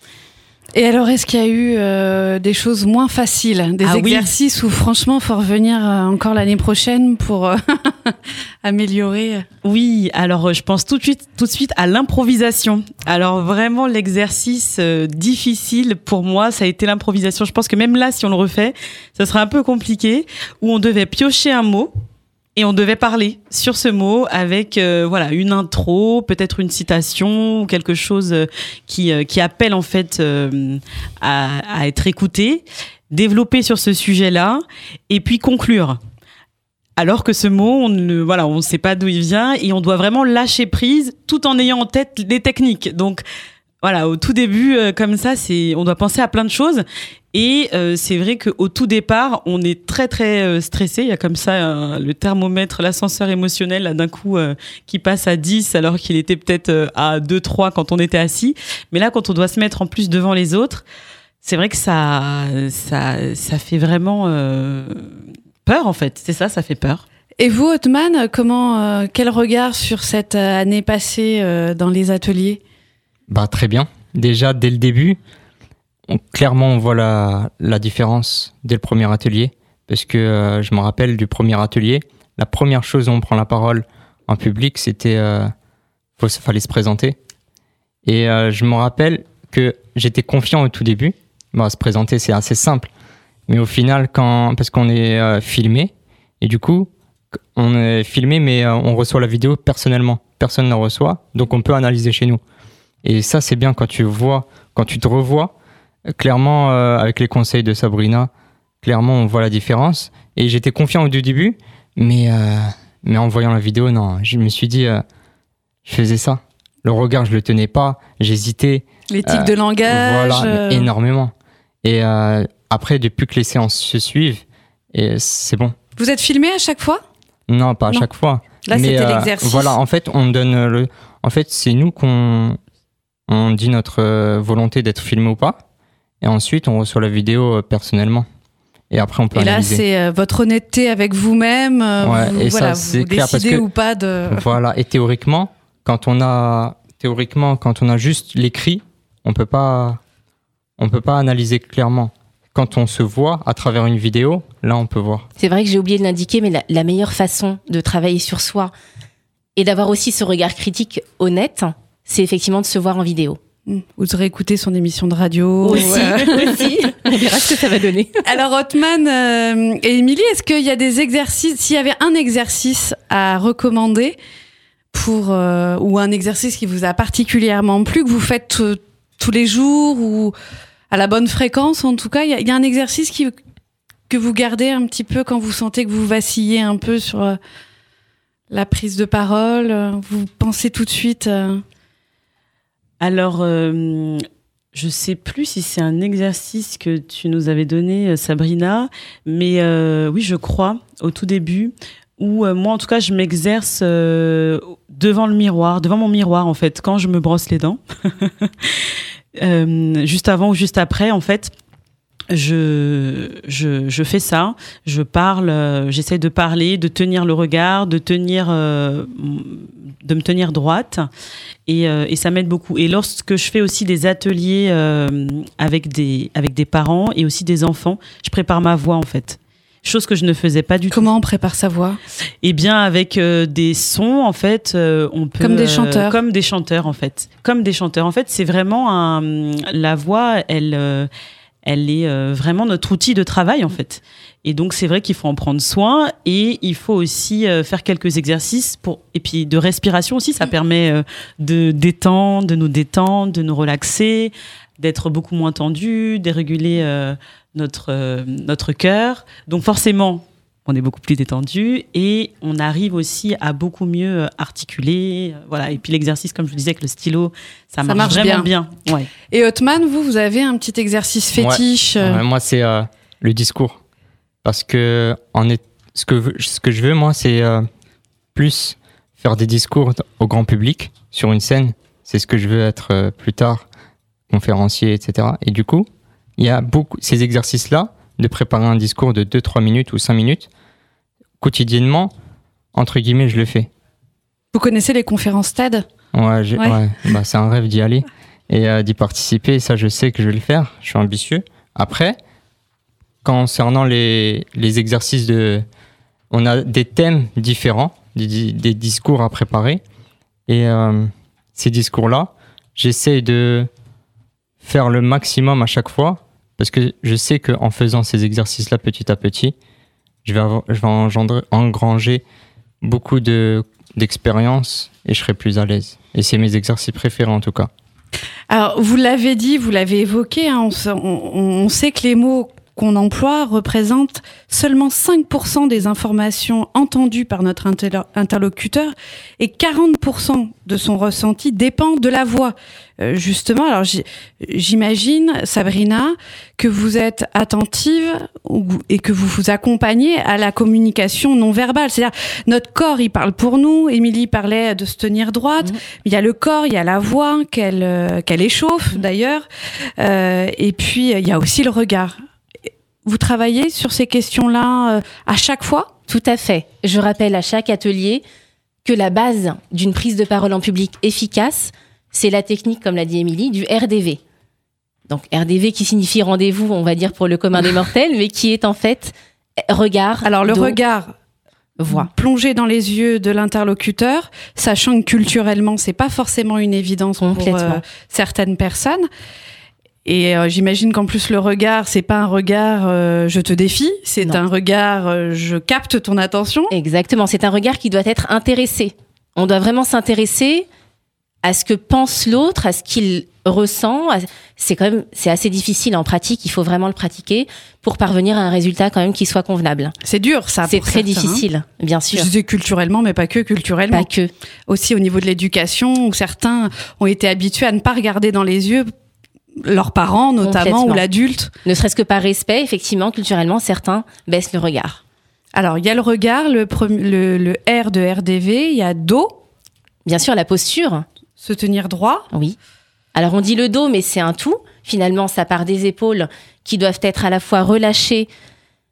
Et alors, est-ce qu'il y a eu euh, des choses moins faciles, des ah exercices oui. où franchement, il faut revenir euh, encore l'année prochaine pour euh, améliorer? Oui, alors je pense tout de suite, tout de suite à l'improvisation. Alors vraiment, l'exercice euh, difficile pour moi, ça a été l'improvisation. Je pense que même là, si on le refait, ça sera un peu compliqué, où on devait piocher un mot. Et on devait parler sur ce mot avec euh, voilà une intro, peut-être une citation ou quelque chose qui euh, qui appelle en fait euh, à, à être écouté, développer sur ce sujet-là et puis conclure. Alors que ce mot, on ne voilà, on sait pas d'où il vient et on doit vraiment lâcher prise tout en ayant en tête les techniques. Donc voilà, au tout début, euh, comme ça, c'est, on doit penser à plein de choses. Et euh, c'est vrai qu'au tout départ, on est très très euh, stressé. Il y a comme ça euh, le thermomètre, l'ascenseur émotionnel, là, d'un coup, euh, qui passe à dix alors qu'il était peut-être euh, à deux, trois quand on était assis. Mais là, quand on doit se mettre en plus devant les autres, c'est vrai que ça, ça, ça fait vraiment euh, peur, en fait. C'est ça, ça fait peur. Et vous, Othman, comment, euh, quel regard sur cette année passée euh, dans les ateliers ? Bah, très bien. Déjà, dès le début, on, clairement, on voit la, la différence dès le premier atelier. Parce que euh, je me rappelle du premier atelier, la première chose où on prend la parole en public, c'était euh, faut, fallait se présenter. Et euh, je me rappelle que j'étais confiant au tout début. Bon, se présenter, c'est assez simple. Mais au final, quand, parce qu'on est euh, filmé, et du coup, on est filmé, mais euh, on reçoit la vidéo personnellement. Personne ne la reçoit, donc on peut analyser chez nous. Et ça, c'est bien quand tu vois, quand tu te revois, clairement, euh, avec les conseils de Sabrina, clairement, on voit la différence. Et j'étais confiant au début, mais, euh, mais en voyant la vidéo, non, je me suis dit, euh, je faisais ça. Le regard, je le tenais pas, j'hésitais. Les tics euh, de langage. Voilà, euh... énormément. Et euh, après, depuis que les séances se suivent, et c'est bon. Vous êtes filmé à chaque fois ? Non, pas à non. chaque fois. Là, mais, c'était euh, l'exercice. Voilà, en fait, on donne le. En fait, c'est nous qu'on on dit notre volonté d'être filmé ou pas, et ensuite on reçoit la vidéo personnellement. Et après, on peut Et analyser. là, c'est euh, votre honnêteté avec vous-même. euh, Ouais, vous, et voilà, ça, c'est vous clair, parce décidez que- ou pas de. Voilà. Et théoriquement, quand on a, théoriquement, quand on a juste l'écrit, on peut pas, on peut pas analyser clairement. Quand on se voit à travers une vidéo, là, on peut voir. C'est vrai que j'ai oublié de l'indiquer, mais la, la meilleure façon de travailler sur soi et d'avoir aussi ce regard critique honnête, c'est effectivement de se voir en vidéo. Ou de réécouter son émission de radio. Aussi, euh. aussi. On verra ce que ça va donner. Alors, Othman euh, et Émilie, est-ce qu'il y a des exercices, s'il y avait un exercice à recommander pour, euh, ou un exercice qui vous a particulièrement plu, que vous faites euh, tous les jours ou à la bonne fréquence, en tout cas, il y, a- il y a un exercice qui, que vous gardez un petit peu quand vous sentez que vous vacillez un peu sur euh, la prise de parole, euh, vous pensez tout de suite euh, Alors, euh, je sais plus si c'est un exercice que tu nous avais donné, euh, Sabrina, mais euh, oui, je crois, au tout début, où euh, moi, en tout cas, je m'exerce euh, devant le miroir, devant mon miroir, en fait, quand je me brosse les dents. Euh, juste avant ou juste après, en fait, je, je, je fais ça, je parle, euh, j'essaie de parler, de tenir le regard, de tenir, euh, de me tenir droite, et, euh, et ça m'aide beaucoup. Et lorsque je fais aussi des ateliers euh, avec des, avec des parents et aussi des enfants, je prépare ma voix, en fait. Chose que je ne faisais pas du tout. Comment on prépare sa voix ? Eh bien, avec euh, des sons, en fait, euh, on peut... Comme des euh, chanteurs. Comme des chanteurs, en fait. Comme des chanteurs. En fait, c'est vraiment un... La voix, elle, euh, elle est euh, vraiment notre outil de travail, en fait. Et donc, c'est vrai qu'il faut en prendre soin et il faut aussi euh, faire quelques exercices pour... Et puis, de respiration aussi, ça permet euh, de détendre, de nous détendre, de nous relaxer, d'être beaucoup moins tendu, déréguler euh, notre, euh, notre cœur. Donc forcément, on est beaucoup plus détendu et on arrive aussi à beaucoup mieux articuler. euh, Voilà. Et puis l'exercice, comme je vous disais, avec le stylo, ça, Ça marche, marche vraiment bien. bien. Ouais. Et Othman, vous, vous avez un petit exercice fétiche Ouais. euh, Ouais, moi, c'est euh, le discours. Parce que en est... ce, que, ce que je veux, moi, c'est euh, plus faire des discours au grand public sur une scène. C'est ce que je veux être euh, plus tard, conférencier, et cetera. Et du coup, il y a beaucoup ces exercices-là, de préparer un discours de deux trois minutes ou cinq minutes, quotidiennement, entre guillemets, je le fais. Vous connaissez les conférences TED ? Ouais, j'ai- Ouais. ouais. Bah, c'est un rêve d'y aller et euh, d'y participer. Ça, je sais que je vais le faire. Je suis ambitieux. Après, concernant les, les exercices de... On a des thèmes différents, des, des discours à préparer. Et euh, ces discours-là, j'essaie de faire le maximum à chaque fois parce que je sais qu'en faisant ces exercices-là petit à petit, je vais, avoir, je vais engendrer, engranger beaucoup de, d'expérience et je serai plus à l'aise. Et c'est mes exercices préférés en tout cas. Alors, vous l'avez dit, vous l'avez évoqué, hein, on, sait- on- on sait que les mots qu'on emploie représentent seulement cinq pour cent des informations entendues par notre interlo- interlocuteur et quarante pour cent de son ressenti dépend de la voix. Euh, justement, alors j'- j'imagine, Sabrina, que vous êtes attentive ou- et que vous vous accompagnez à la communication non verbale. C'est-à-dire, notre corps, il parle pour nous. Émilie parlait de se tenir droite. Il y a le corps, il y a la voix qu'elle euh, qu'elle échauffe d'ailleurs. Euh, et puis, il y a aussi le regard. Vous travaillez sur ces questions-là euh, à chaque fois ? Tout à fait. Je rappelle à chaque atelier que la base d'une prise de parole en public efficace, c'est la technique, comme l'a dit Émilie, du R D V. Donc R D V qui signifie rendez-vous, on va dire pour le commun des mortels, mais qui est en fait regard. Alors le dos, regard, voix. Plongé dans les yeux de l'interlocuteur, sachant que culturellement, c'est pas forcément une évidence pour Complètement. euh, certaines personnes. Et euh, j'imagine qu'en plus le regard, c'est pas un regard euh, je te défie, c'est Non. un regard euh, je capte ton attention. Exactement, c'est un regard qui doit être intéressé. On doit vraiment s'intéresser à ce que pense l'autre, à ce qu'il ressent. à- C'est quand même, c'est assez difficile en pratique. Il faut vraiment le pratiquer pour parvenir à un résultat quand même qui soit convenable. C'est dur, ça. C'est pour très certains, difficile, hein. bien sûr. Je disais culturellement, mais pas que culturellement. Pas que. Aussi au niveau de l'éducation, où certains ont été habitués à ne pas regarder dans les yeux leurs parents, notamment, Complètement. ou l'adulte. Ne serait-ce que par respect, effectivement, culturellement, certains baissent le regard. Alors, il y a le regard, le, premi- le, le R de R D V, il y a dos, Bien sûr, la posture. se tenir droit. Oui. Alors on dit le dos, mais c'est un tout. Finalement, ça part des épaules qui doivent être à la fois relâchées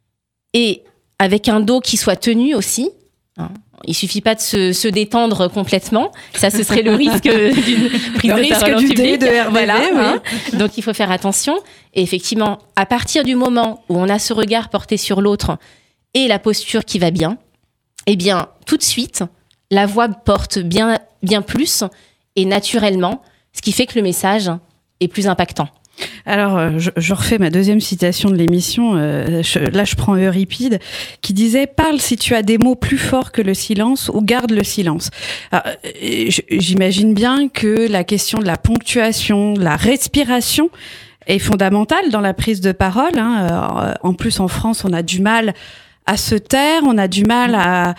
et avec un dos qui soit tenu aussi. Hein. Il suffit pas de se, se détendre complètement. Ça, ce serait le risque d'une prise le de parole en risque du public. D de R V V, voilà, oui. hein. Donc, il faut faire attention. Et effectivement, à partir du moment où on a ce regard porté sur l'autre et la posture qui va bien, eh bien, tout de suite, la voix porte bien, bien plus et naturellement, ce qui fait que le message est plus impactant. Alors, je, je refais ma deuxième citation de l'émission. Euh, je, là, je prends Euripide, qui disait « Parle si tu as des mots plus forts que le silence ou garde le silence ». Alors, j'imagine bien que la question de la ponctuation, de la respiration est fondamentale dans la prise de parole. Hein. En plus, en France, on a du mal à se taire, on a du mal à,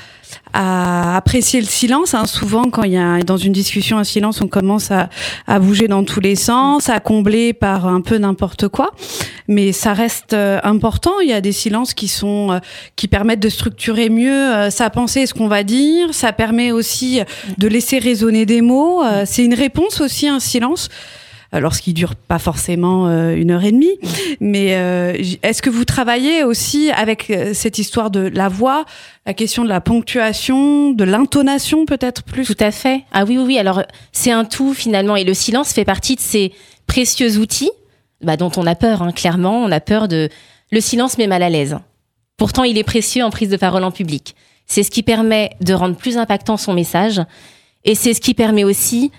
à apprécier le silence. Hein. Souvent, quand il y a dans une discussion un silence, on commence à, à bouger dans tous les sens, à combler par un peu n'importe quoi. Mais ça reste euh, important. Il y a des silences qui sont euh, qui permettent de structurer mieux euh, sa pensée et ce qu'on va dire. Ça permet aussi de laisser résonner des mots. Euh, c'est une réponse aussi, un silence. Lorsqu'il dure pas forcément euh, une heure et demie, mais euh, est-ce que vous travaillez aussi avec euh, cette histoire de la voix, la question de la ponctuation, de l'intonation peut-être plus? Tout à fait. Ah oui, oui, oui. Alors, c'est un tout finalement, et le silence fait partie de ces précieux outils bah, dont on a peur, hein, clairement. On a peur de... Le silence met mal à l'aise. Pourtant, il est précieux en prise de parole en public. C'est ce qui permet de rendre plus impactant son message, et c'est ce qui permet aussi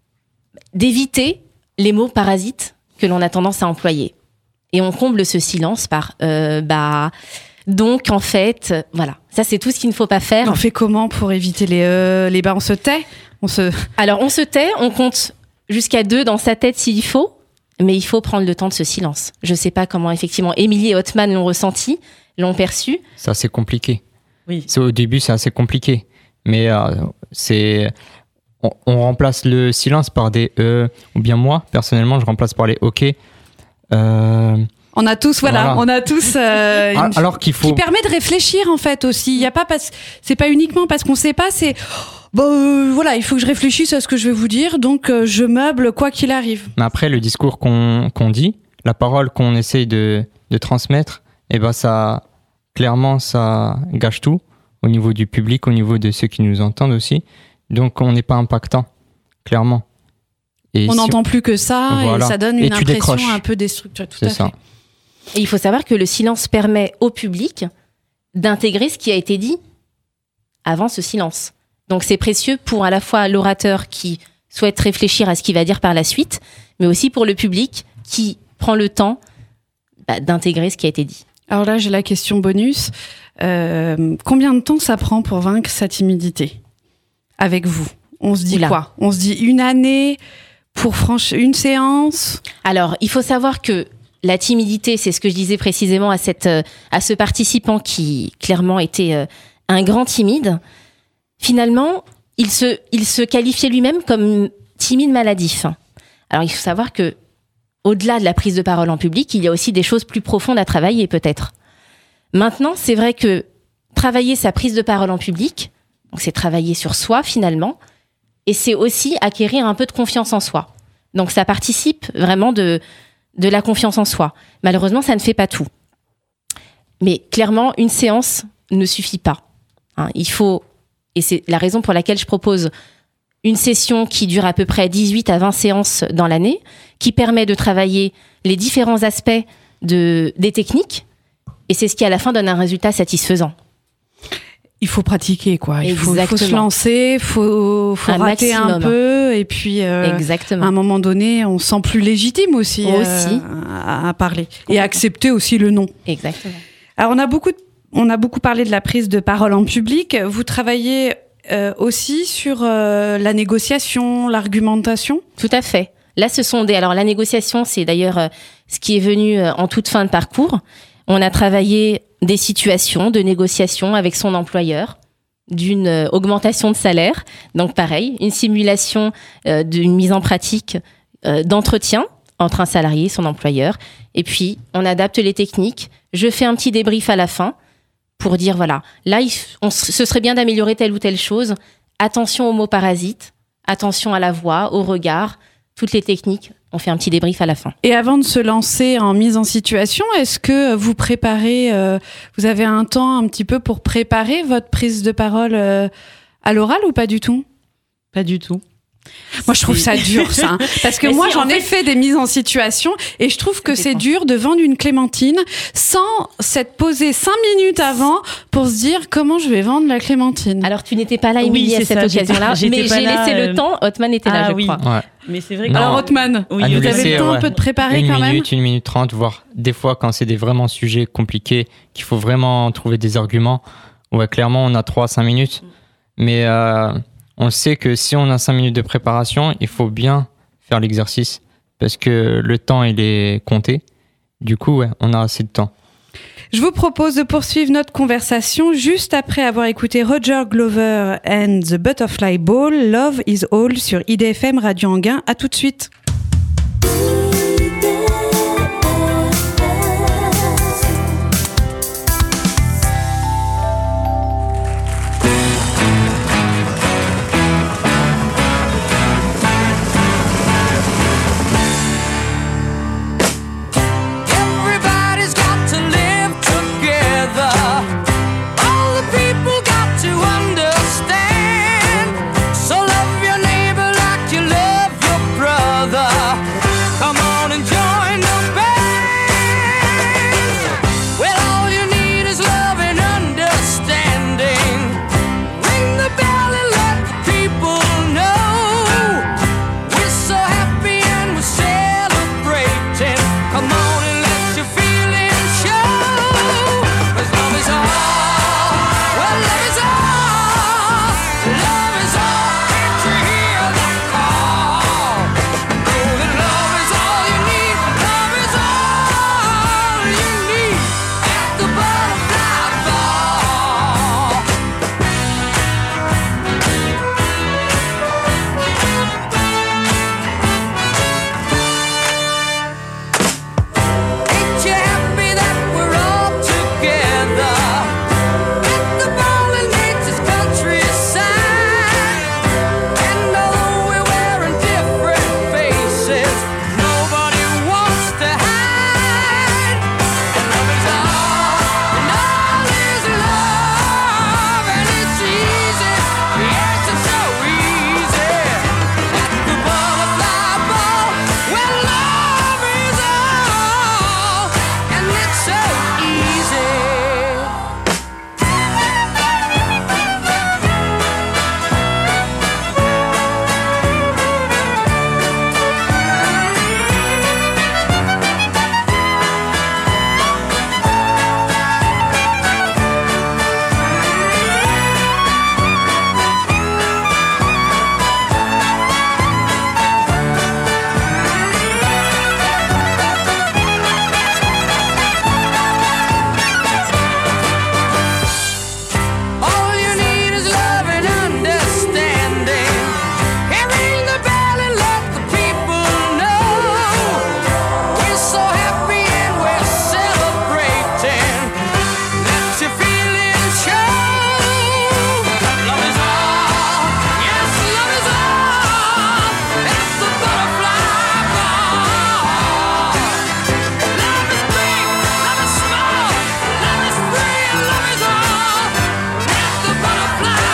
d'éviter les mots parasites que l'on a tendance à employer. Et on comble ce silence par euh, bah donc en fait voilà, ça c'est tout ce qu'il ne faut pas faire. On fait comment pour éviter les euh, les bah on se tait, on se Alors on se tait, on compte jusqu'à deux dans sa tête s'il faut, mais il faut prendre le temps de ce silence. Je sais pas comment effectivement Émilie et Othman l'ont ressenti, l'ont perçu. C'est assez compliqué. Oui. C'est au début c'est assez compliqué, mais euh, c'est On, on remplace le silence par des E, ou bien moi, personnellement, je remplace par les OK. Euh, on a tous, voilà, voilà. on a tous euh, une, alors qu'il faut... qui permet de réfléchir en fait aussi. Il y a pas parce, c'est pas uniquement parce qu'on sait pas, c'est bon, euh, voilà, il faut que je réfléchisse à ce que je vais vous dire, donc euh, je meuble quoi qu'il arrive. Mais après, le discours qu'on, qu'on dit, la parole qu'on essaye de, de transmettre, eh ben ça, clairement, ça gâche tout au niveau du public, au niveau de ceux qui nous entendent aussi. Donc, on n'est pas impactant, clairement. Et on si n'entend on... plus que ça, voilà. Et ça donne une impression décroches. Un peu déstructurée. Tout C'est à ça. fait. Et il faut savoir que le silence permet au public d'intégrer ce qui a été dit avant ce silence. Donc, c'est précieux pour à la fois l'orateur qui souhaite réfléchir à ce qu'il va dire par la suite, mais aussi pour le public qui prend le temps bah, d'intégrer ce qui a été dit. Alors là, j'ai la question bonus. Euh, combien de temps ça prend pour vaincre sa timidité ? Avec vous, on se dit Oula. quoi ? On se dit une année pour franchir une séance ? Alors, il faut savoir que la timidité, c'est ce que je disais précisément à, cette, à ce participant qui clairement était un grand timide. Finalement, il se, il se qualifiait lui-même comme timide maladif. Alors, il faut savoir que au-delà de la prise de parole en public, il y a aussi des choses plus profondes à travailler peut-être. Maintenant, c'est vrai que travailler sa prise de parole en public, donc c'est travailler sur soi finalement, et c'est aussi acquérir un peu de confiance en soi. Donc ça participe vraiment de, de la confiance en soi. Malheureusement, ça ne fait pas tout. Mais clairement, une séance ne suffit pas. Hein, il faut, et c'est la raison pour laquelle je propose une session qui dure à peu près dix-huit à vingt séances dans l'année, qui permet de travailler les différents aspects de, des techniques, et c'est ce qui à la fin donne un résultat satisfaisant. Il faut pratiquer, quoi. Il faut, faut se lancer, il faut, faut rater maximum. un peu, et puis euh, à un moment donné, on se sent plus légitime aussi, aussi. Euh, à, à parler. Et accepter aussi le non. Exactement. Alors, on a beaucoup, de, on a beaucoup parlé de la prise de parole en public. Vous travaillez euh, aussi sur euh, la négociation, l'argumentation ? Tout à fait. Là, ce sont des... Alors, la négociation, c'est d'ailleurs euh, ce qui est venu euh, en toute fin de parcours. On a travaillé des situations de négociation avec son employeur, d'une euh, augmentation de salaire. Donc pareil, une simulation euh, d'une mise en pratique euh, d'entretien entre un salarié et son employeur. Et puis, on adapte les techniques. Je fais un petit débrief à la fin pour dire, voilà, là, il, on, ce serait bien d'améliorer telle ou telle chose. Attention aux mots parasites, attention à la voix, au regard, toutes les techniques on fait un petit débrief à la fin. Et avant de se lancer en mise en situation, est-ce que vous préparez, euh, vous avez un temps un petit peu pour préparer votre prise de parole euh, à l'oral ou pas du tout ? Pas du tout. Moi, je trouve ça dur, ça. Hein. Parce que Mais moi, si, j'en en ai fait... fait des mises en situation et je trouve que c'est dur de vendre une clémentine sans s'être posé cinq minutes avant pour se dire comment je vais vendre la clémentine. Alors, tu n'étais pas là, Émilie, Oui, à c'est cette ça, occasion-là, j'étais- mais j'étais j'ai pas là, laissé euh, le temps. Othman était là, Ah je oui. crois. Ouais. Mais c'est vrai que... Non. Alors, Othman, Oui, À nous vous avez laisser, le temps ouais, un peu de préparer une quand même. minute, une minute trente, voire des fois quand c'est des vraiment sujets compliqués, qu'il faut vraiment trouver des arguments. Ouais, clairement, on a trois à cinq minutes. Mais euh, on sait que si on a cinq minutes de préparation, il faut bien faire l'exercice parce que le temps, il est compté. Du coup, ouais, on a assez de temps. Je vous propose de poursuivre notre conversation juste après avoir écouté Roger Glover and the Butterfly Ball, Love is All sur I D F M Radio Anguin. À tout de suite. Everybody's got to live together. All the people got to understand. So love your neighbor like you love your brother. Come on and join the band. Well, all you need is love and understanding. Ring the bell and let the people know we're so happy and we're celebrating. Come on and let your feelings show. 'Cause love is all. Well, love is all. Love is all. Can't you hear that call? Oh, that love is all you need. Love is all you need at the butterfly ball. Ain't you happy that we're all together at the ball in nature's countryside? And although we're wearing different faces, nobody wants to hide. And love is all, and all is love, and it's easy, yes, it's so easy at the butterfly ball. Well, love is all, and it's so easy. All you need is love and understanding. And ring the bell and let the people know we're so happy and we're celebrating. Let your feelings show. Love is all, yes, love is all at the butterfly ball. Love is big, love is small, love is free, and love is all at the butterfly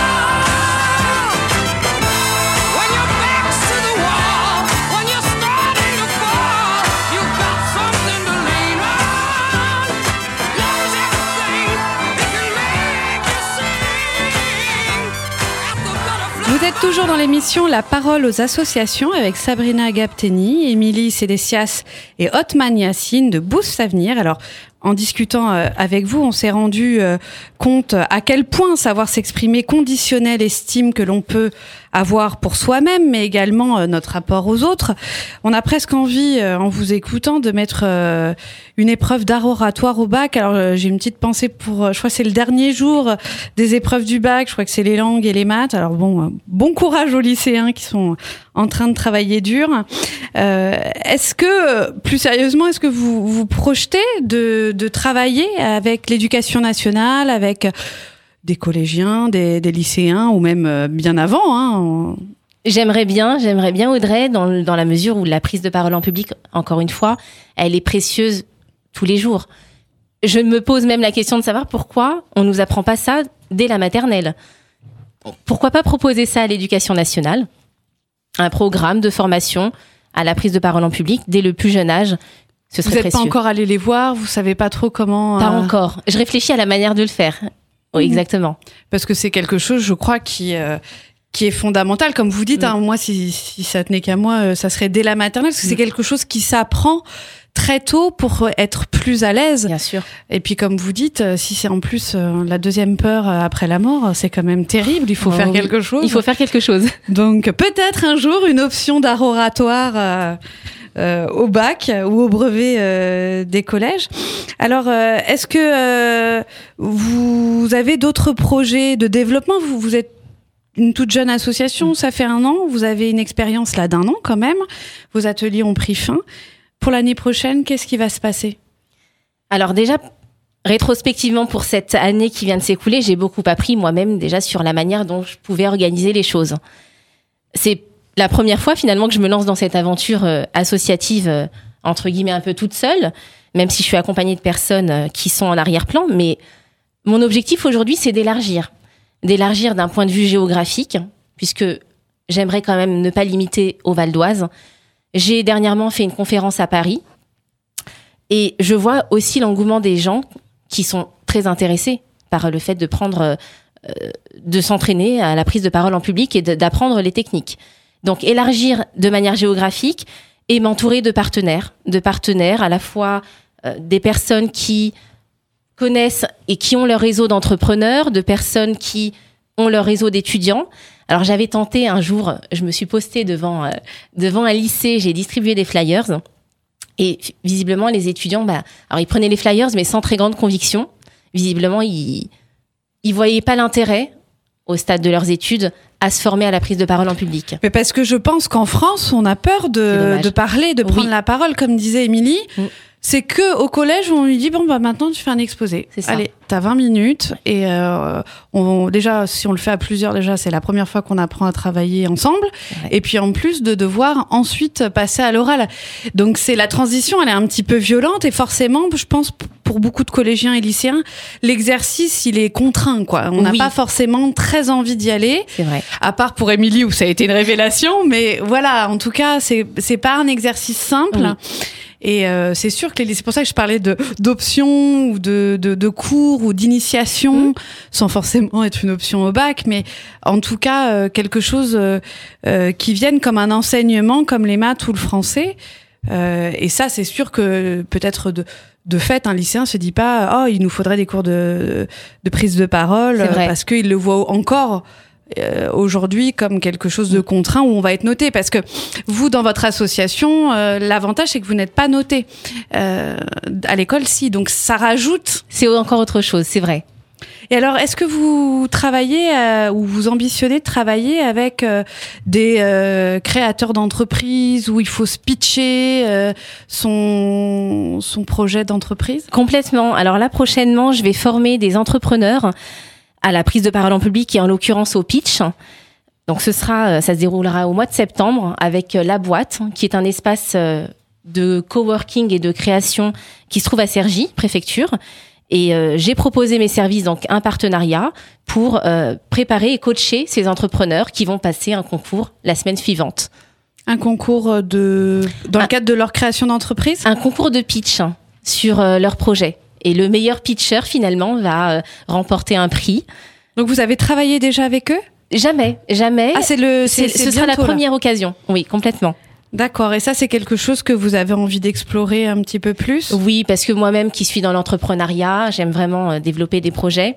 ball. When your back's to the wall, when you're starting to fall, you've got something to lean on. Love is everything, it can make you sing at the butterfly. Vous êtes toujours dans l'émission La parole aux associations avec Sabrina Gapteni, Émilie Sédessias et Othman Yassine de Boost Avenir. Alors, en discutant euh, avec vous, on s'est rendu euh, compte à quel point savoir s'exprimer conditionnait l'estime que l'on peut avoir pour soi-même, mais également euh, notre rapport aux autres. On a presque envie, euh, en vous écoutant, de mettre euh, une épreuve d'art oratoire au bac. Alors, euh, j'ai une petite pensée pour, euh, je crois que c'est le dernier jour des épreuves du bac, je crois que c'est les langues et les maths. Alors bon, euh, bon courage aux lycéens qui sont en train de travailler dur. Euh, est-ce que, plus sérieusement, est-ce que vous vous projetez de, de travailler avec l'éducation nationale, avec des collégiens, des, des lycéens, ou même euh, bien avant, hein, en- J'aimerais bien, j'aimerais bien Audrey, dans, dans la mesure où la prise de parole en public, encore une fois, elle est précieuse tous les jours. Je me pose même la question de savoir pourquoi on nous apprend pas ça dès la maternelle. Pourquoi pas proposer ça à l'éducation nationale, un programme de formation à la prise de parole en public dès le plus jeune âge. Ce serait Vous n'êtes pas précieux. encore allé les voir, vous savez pas trop comment. Pas euh, encore. Je réfléchis à la manière de le faire. Oui, exactement. Parce que c'est quelque chose, je crois, qui euh, qui est fondamental. Comme vous dites, Mm. hein, moi, si, si ça tenait qu'à moi, euh, ça serait dès la maternelle, parce que Mm. c'est quelque chose qui s'apprend très tôt pour être plus à l'aise. Bien sûr. Et puis, comme vous dites, euh, si c'est en plus euh, la deuxième peur euh, après la mort, c'est quand même terrible. Il faut Oh, faire oui. quelque chose. Il faut faire quelque chose. Donc, peut-être un jour une option d'art oratoire euh, euh, au bac ou au brevet euh, des collèges. Alors, euh, est-ce que euh, vous avez d'autres projets de développement ? vous, vous êtes une toute jeune association, ça fait un an. Vous avez une expérience là d'un an quand même. Vos ateliers ont pris fin. Pour l'année prochaine, qu'est-ce qui va se passer ? Alors déjà, rétrospectivement pour cette année qui vient de s'écouler, j'ai beaucoup appris moi-même déjà sur la manière dont je pouvais organiser les choses. C'est la première fois finalement que je me lance dans cette aventure euh, associative, euh, entre guillemets un peu toute seule, même si je suis accompagnée de personnes euh, qui sont en arrière-plan. Mais mon objectif aujourd'hui, c'est d'élargir. D'élargir d'un point de vue géographique, puisque j'aimerais quand même ne pas limiter au Val d'Oise. J'ai dernièrement fait une conférence à Paris et je vois aussi l'engouement des gens qui sont très intéressés par le fait de prendre, euh, de s'entraîner à la prise de parole en public et de, d'apprendre les techniques. Donc élargir de manière géographique et m'entourer de partenaires, de partenaires à la fois euh, des personnes qui connaissent et qui ont leur réseau d'entrepreneurs, de personnes qui ont leur réseau d'étudiants. Alors j'avais tenté un jour, je me suis postée devant euh, devant un lycée, j'ai distribué des flyers et visiblement les étudiants, bah, alors ils prenaient les flyers mais sans très grande conviction. Visiblement ils ils voyaient pas l'intérêt au stade de leurs études à se former à la prise de parole en public. Mais parce que je pense qu'en France, on a peur de, de parler, de prendre Oui. la parole, comme disait Émilie. Mm. C'est que au collège, on lui dit bon bah maintenant tu fais un exposé. C'est ça. Allez, t'as vingt minutes et euh, on, déjà si on le fait à plusieurs, déjà c'est la première fois qu'on apprend à travailler ensemble. Ouais. Et puis en plus de devoir ensuite passer à l'oral. Donc c'est la transition, elle est un petit peu violente et forcément, je pense pour beaucoup de collégiens et lycéens, l'exercice il est contraint quoi. On n'a Oui. pas forcément très envie d'y aller. C'est vrai. À part pour Émilie où ça a été une révélation, mais voilà, en tout cas, c'est c'est pas un exercice simple. Oui. Et euh, c'est sûr que les, c'est pour ça que je parlais de d'options ou de, de de cours ou d'initiation, Mmh. sans forcément être une option au bac, mais en tout cas euh, quelque chose euh, euh, qui vienne comme un enseignement, comme les maths ou le français. Euh, et ça, c'est sûr que peut-être de de fait, un lycéen se dit pas, oh, il nous faudrait des cours de de prise de parole, C'est vrai. parce qu'il le voit encore. Euh, aujourd'hui comme quelque chose de contraint où on va être noté parce que vous dans votre association euh, l'avantage c'est que vous n'êtes pas noté euh, à l'école si donc ça rajoute. C'est encore autre chose, c'est vrai. Et alors est-ce que vous travaillez euh, ou vous ambitionnez de travailler avec euh, des euh, créateurs d'entreprises où il faut se pitcher euh, son son projet d'entreprise? Complètement. Alors là, prochainement, je vais former des entrepreneurs à la prise de parole en public et en l'occurrence au pitch. Donc ce sera, ça se déroulera au mois de septembre avec La Boîte, qui est un espace de coworking et de création qui se trouve à Cergy, préfecture. Et euh, j'ai proposé mes services, donc un partenariat, pour euh, préparer et coacher ces entrepreneurs qui vont passer un concours la semaine suivante. Un concours de dans le cadre de leur création d'entreprise? Un concours de pitch hein, sur euh, leur projet. Et le meilleur pitcher, finalement, va euh, remporter un prix. Donc, vous avez travaillé déjà avec eux? Jamais, jamais. Ah, c'est le, c'est, C'est- c'est ce sera la bientôt, là. première occasion. Oui, complètement. D'accord. Et ça, c'est quelque chose que vous avez envie d'explorer un petit peu plus? Oui, parce que moi-même, qui suis dans l'entrepreneuriat, j'aime vraiment euh, développer des projets.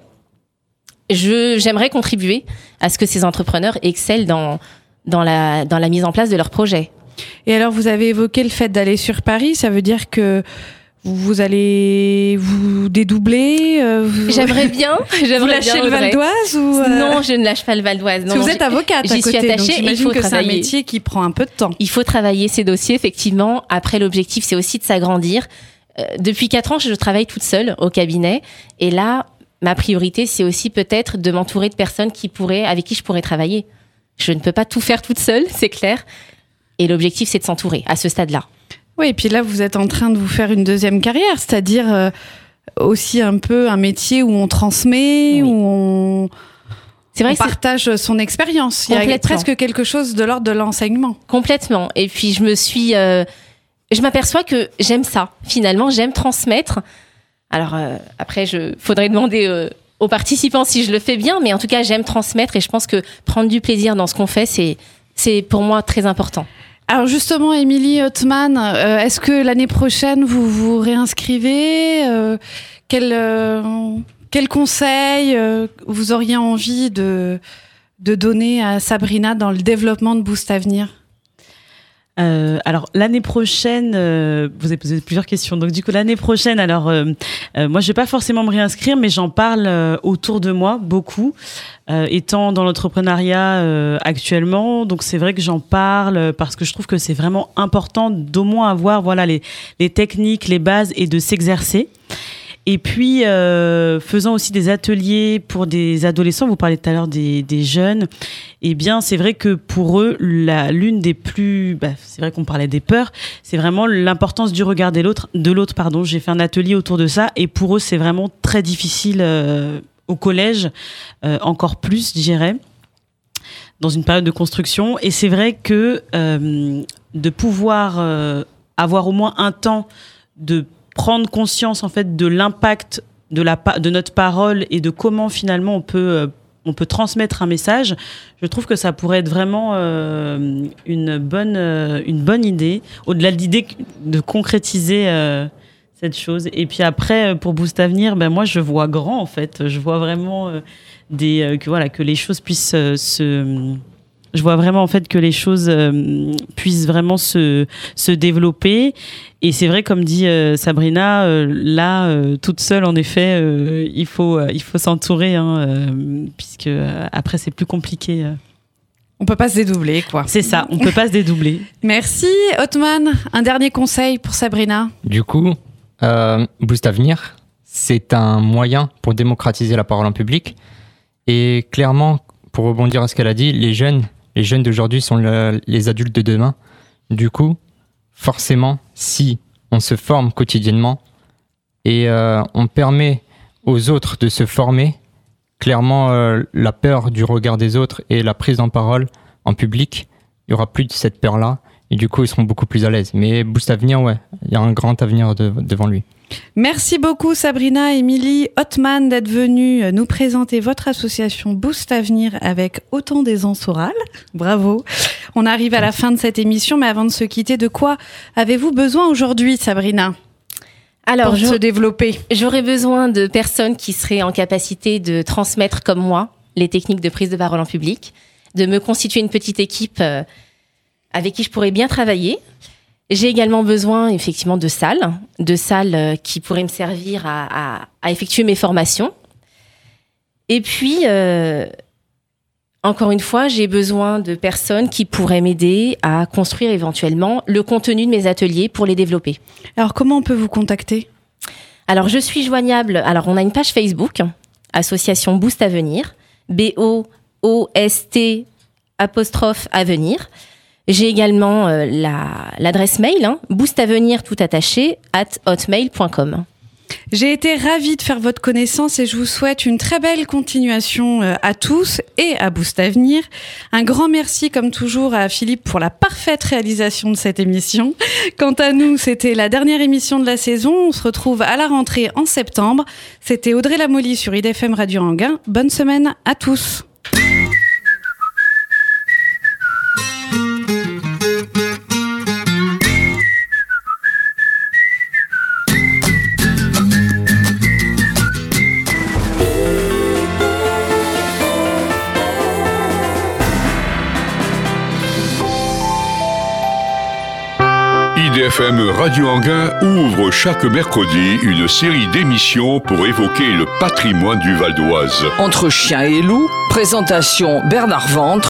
Je, j'aimerais contribuer à ce que ces entrepreneurs excellent dans, dans, la, dans la mise en place de leurs projets. Et alors, vous avez évoqué le fait d'aller sur Paris. Ça veut dire que vous allez vous dédoubler euh, vous... J'aimerais bien. J'aimerais vous lâchez bien, le Val Audrey. d'Oise ou euh... Non, je ne lâche pas le Val d'Oise. Parce que vous êtes avocate à J'y suis côté, attachée donc et il j'imagine faut que c'est un travailler. métier qui prend un peu de temps. Il faut travailler ces dossiers, effectivement. Après, l'objectif, c'est aussi de s'agrandir. Euh, depuis quatre ans, je travaille toute seule au cabinet. Et là, ma priorité, c'est aussi peut-être de m'entourer de personnes qui pourraient, avec qui je pourrais travailler. Je ne peux pas tout faire toute seule, c'est clair. Et l'objectif, c'est de s'entourer à ce stade-là. Oui, et puis là, vous êtes en train de vous faire une deuxième carrière, c'est-à-dire euh, aussi un peu un métier où on transmet, oui. où on, c'est vrai on partage c'est... son expérience. Il y a presque quelque chose de l'ordre de l'enseignement. Complètement. Et puis, je me suis... Euh, je m'aperçois que j'aime ça. Finalement, j'aime transmettre. Alors, euh, après, il faudrait demander euh, aux participants si je le fais bien, mais en tout cas, j'aime transmettre et je pense que prendre du plaisir dans ce qu'on fait, c'est, c'est pour moi très important. Alors justement, Émilie Ottman, euh, est-ce que l'année prochaine, vous vous réinscrivez euh, quel, euh, quel conseil euh, vous auriez envie de, de donner à Sabrina dans le développement de Boost Avenir ? Euh, alors l'année prochaine, euh, vous avez posé plusieurs questions. Donc du coup l'année prochaine, alors euh, euh, moi je vais pas forcément me réinscrire, mais j'en parle euh, autour de moi beaucoup, euh, étant dans l'entrepreneuriat euh, actuellement. Donc c'est vrai que j'en parle parce que je trouve que c'est vraiment important d'au moins avoir voilà les les techniques, les bases et de s'exercer. Et puis, euh, faisant aussi des ateliers pour des adolescents, vous parlez tout à l'heure des, des jeunes, eh bien, c'est vrai que pour eux, la, l'une des plus... Bah, c'est vrai qu'on parlait des peurs, c'est vraiment l'importance du regard de l'autre. De l'autre pardon. J'ai fait un atelier autour de ça, et pour eux, c'est vraiment très difficile euh, au collège, euh, encore plus, je dirais, dans une période de construction. Et c'est vrai que euh, de pouvoir euh, avoir au moins un temps de prendre conscience en fait de l'impact de la de notre parole et de comment finalement on peut euh, on peut transmettre un message. Je trouve que ça pourrait être vraiment euh, une bonne euh, une bonne idée, au-delà de l'idée de concrétiser euh, cette chose. Et puis après pour Boost Avenir, ben moi je vois grand en fait, je vois vraiment euh, des euh, que voilà que les choses puissent euh, se Je vois vraiment en fait que les choses euh, puissent vraiment se se développer. Et c'est vrai, comme dit euh, Sabrina, euh, là euh, toute seule en effet, euh, il faut euh, il faut s'entourer, hein, euh, puisque euh, après c'est plus compliqué. Euh. On peut pas se dédoubler, quoi. C'est ça, on peut pas se dédoubler. Merci, Ottman. Un dernier conseil pour Sabrina. Du coup, euh, Boost Avenir, c'est un moyen pour démocratiser la parole en public. Et clairement, pour rebondir à ce qu'elle a dit, les jeunes Les jeunes d'aujourd'hui sont le, les adultes de demain. Du coup, forcément, si on se forme quotidiennement et euh, on permet aux autres de se former, clairement, euh, la peur du regard des autres et la prise en parole en public, il n'y aura plus de cette peur-là. Et du coup, ils seront beaucoup plus à l'aise. Mais Boost Avenir, ouais, il y a un grand avenir de, devant lui. Merci beaucoup Sabrina, Émilie Ottman d'être venue nous présenter votre association Boost Avenir avec autant d'aisance orale. Bravo. On arrive à la fin de cette émission, mais avant de se quitter, de quoi avez-vous besoin aujourd'hui, Sabrina ? Alors, pour se développer. J'aurais besoin de personnes qui seraient en capacité de transmettre comme moi les techniques de prise de parole en public, de me constituer une petite équipe euh, avec qui je pourrais bien travailler. J'ai également besoin, effectivement, de salles, de salles qui pourraient me servir à, à, à effectuer mes formations. Et puis, euh, encore une fois, j'ai besoin de personnes qui pourraient m'aider à construire éventuellement le contenu de mes ateliers pour les développer. Alors, comment on peut vous contacter ? Alors, je suis joignable. Alors, on a une page Facebook, Association Boost Avenir, B O O S T apostrophe Avenir. J'ai également euh, la, l'adresse mail, hein, boostavenir tout attaché, at hotmail point com. J'ai été ravie de faire votre connaissance et je vous souhaite une très belle continuation euh, à tous et à Boost Avenir. Un grand merci, comme toujours, à Philippe pour la parfaite réalisation de cette émission. Quant à nous, c'était la dernière émission de la saison. On se retrouve à la rentrée en septembre. C'était Audrey Lamolly sur I D F M Radio Anguin. Bonne semaine à tous. I D F M Radio Anguin ouvre chaque mercredi une série d'émissions pour évoquer le patrimoine du Val d'Oise. Entre chien et loup, présentation Bernard Ventre.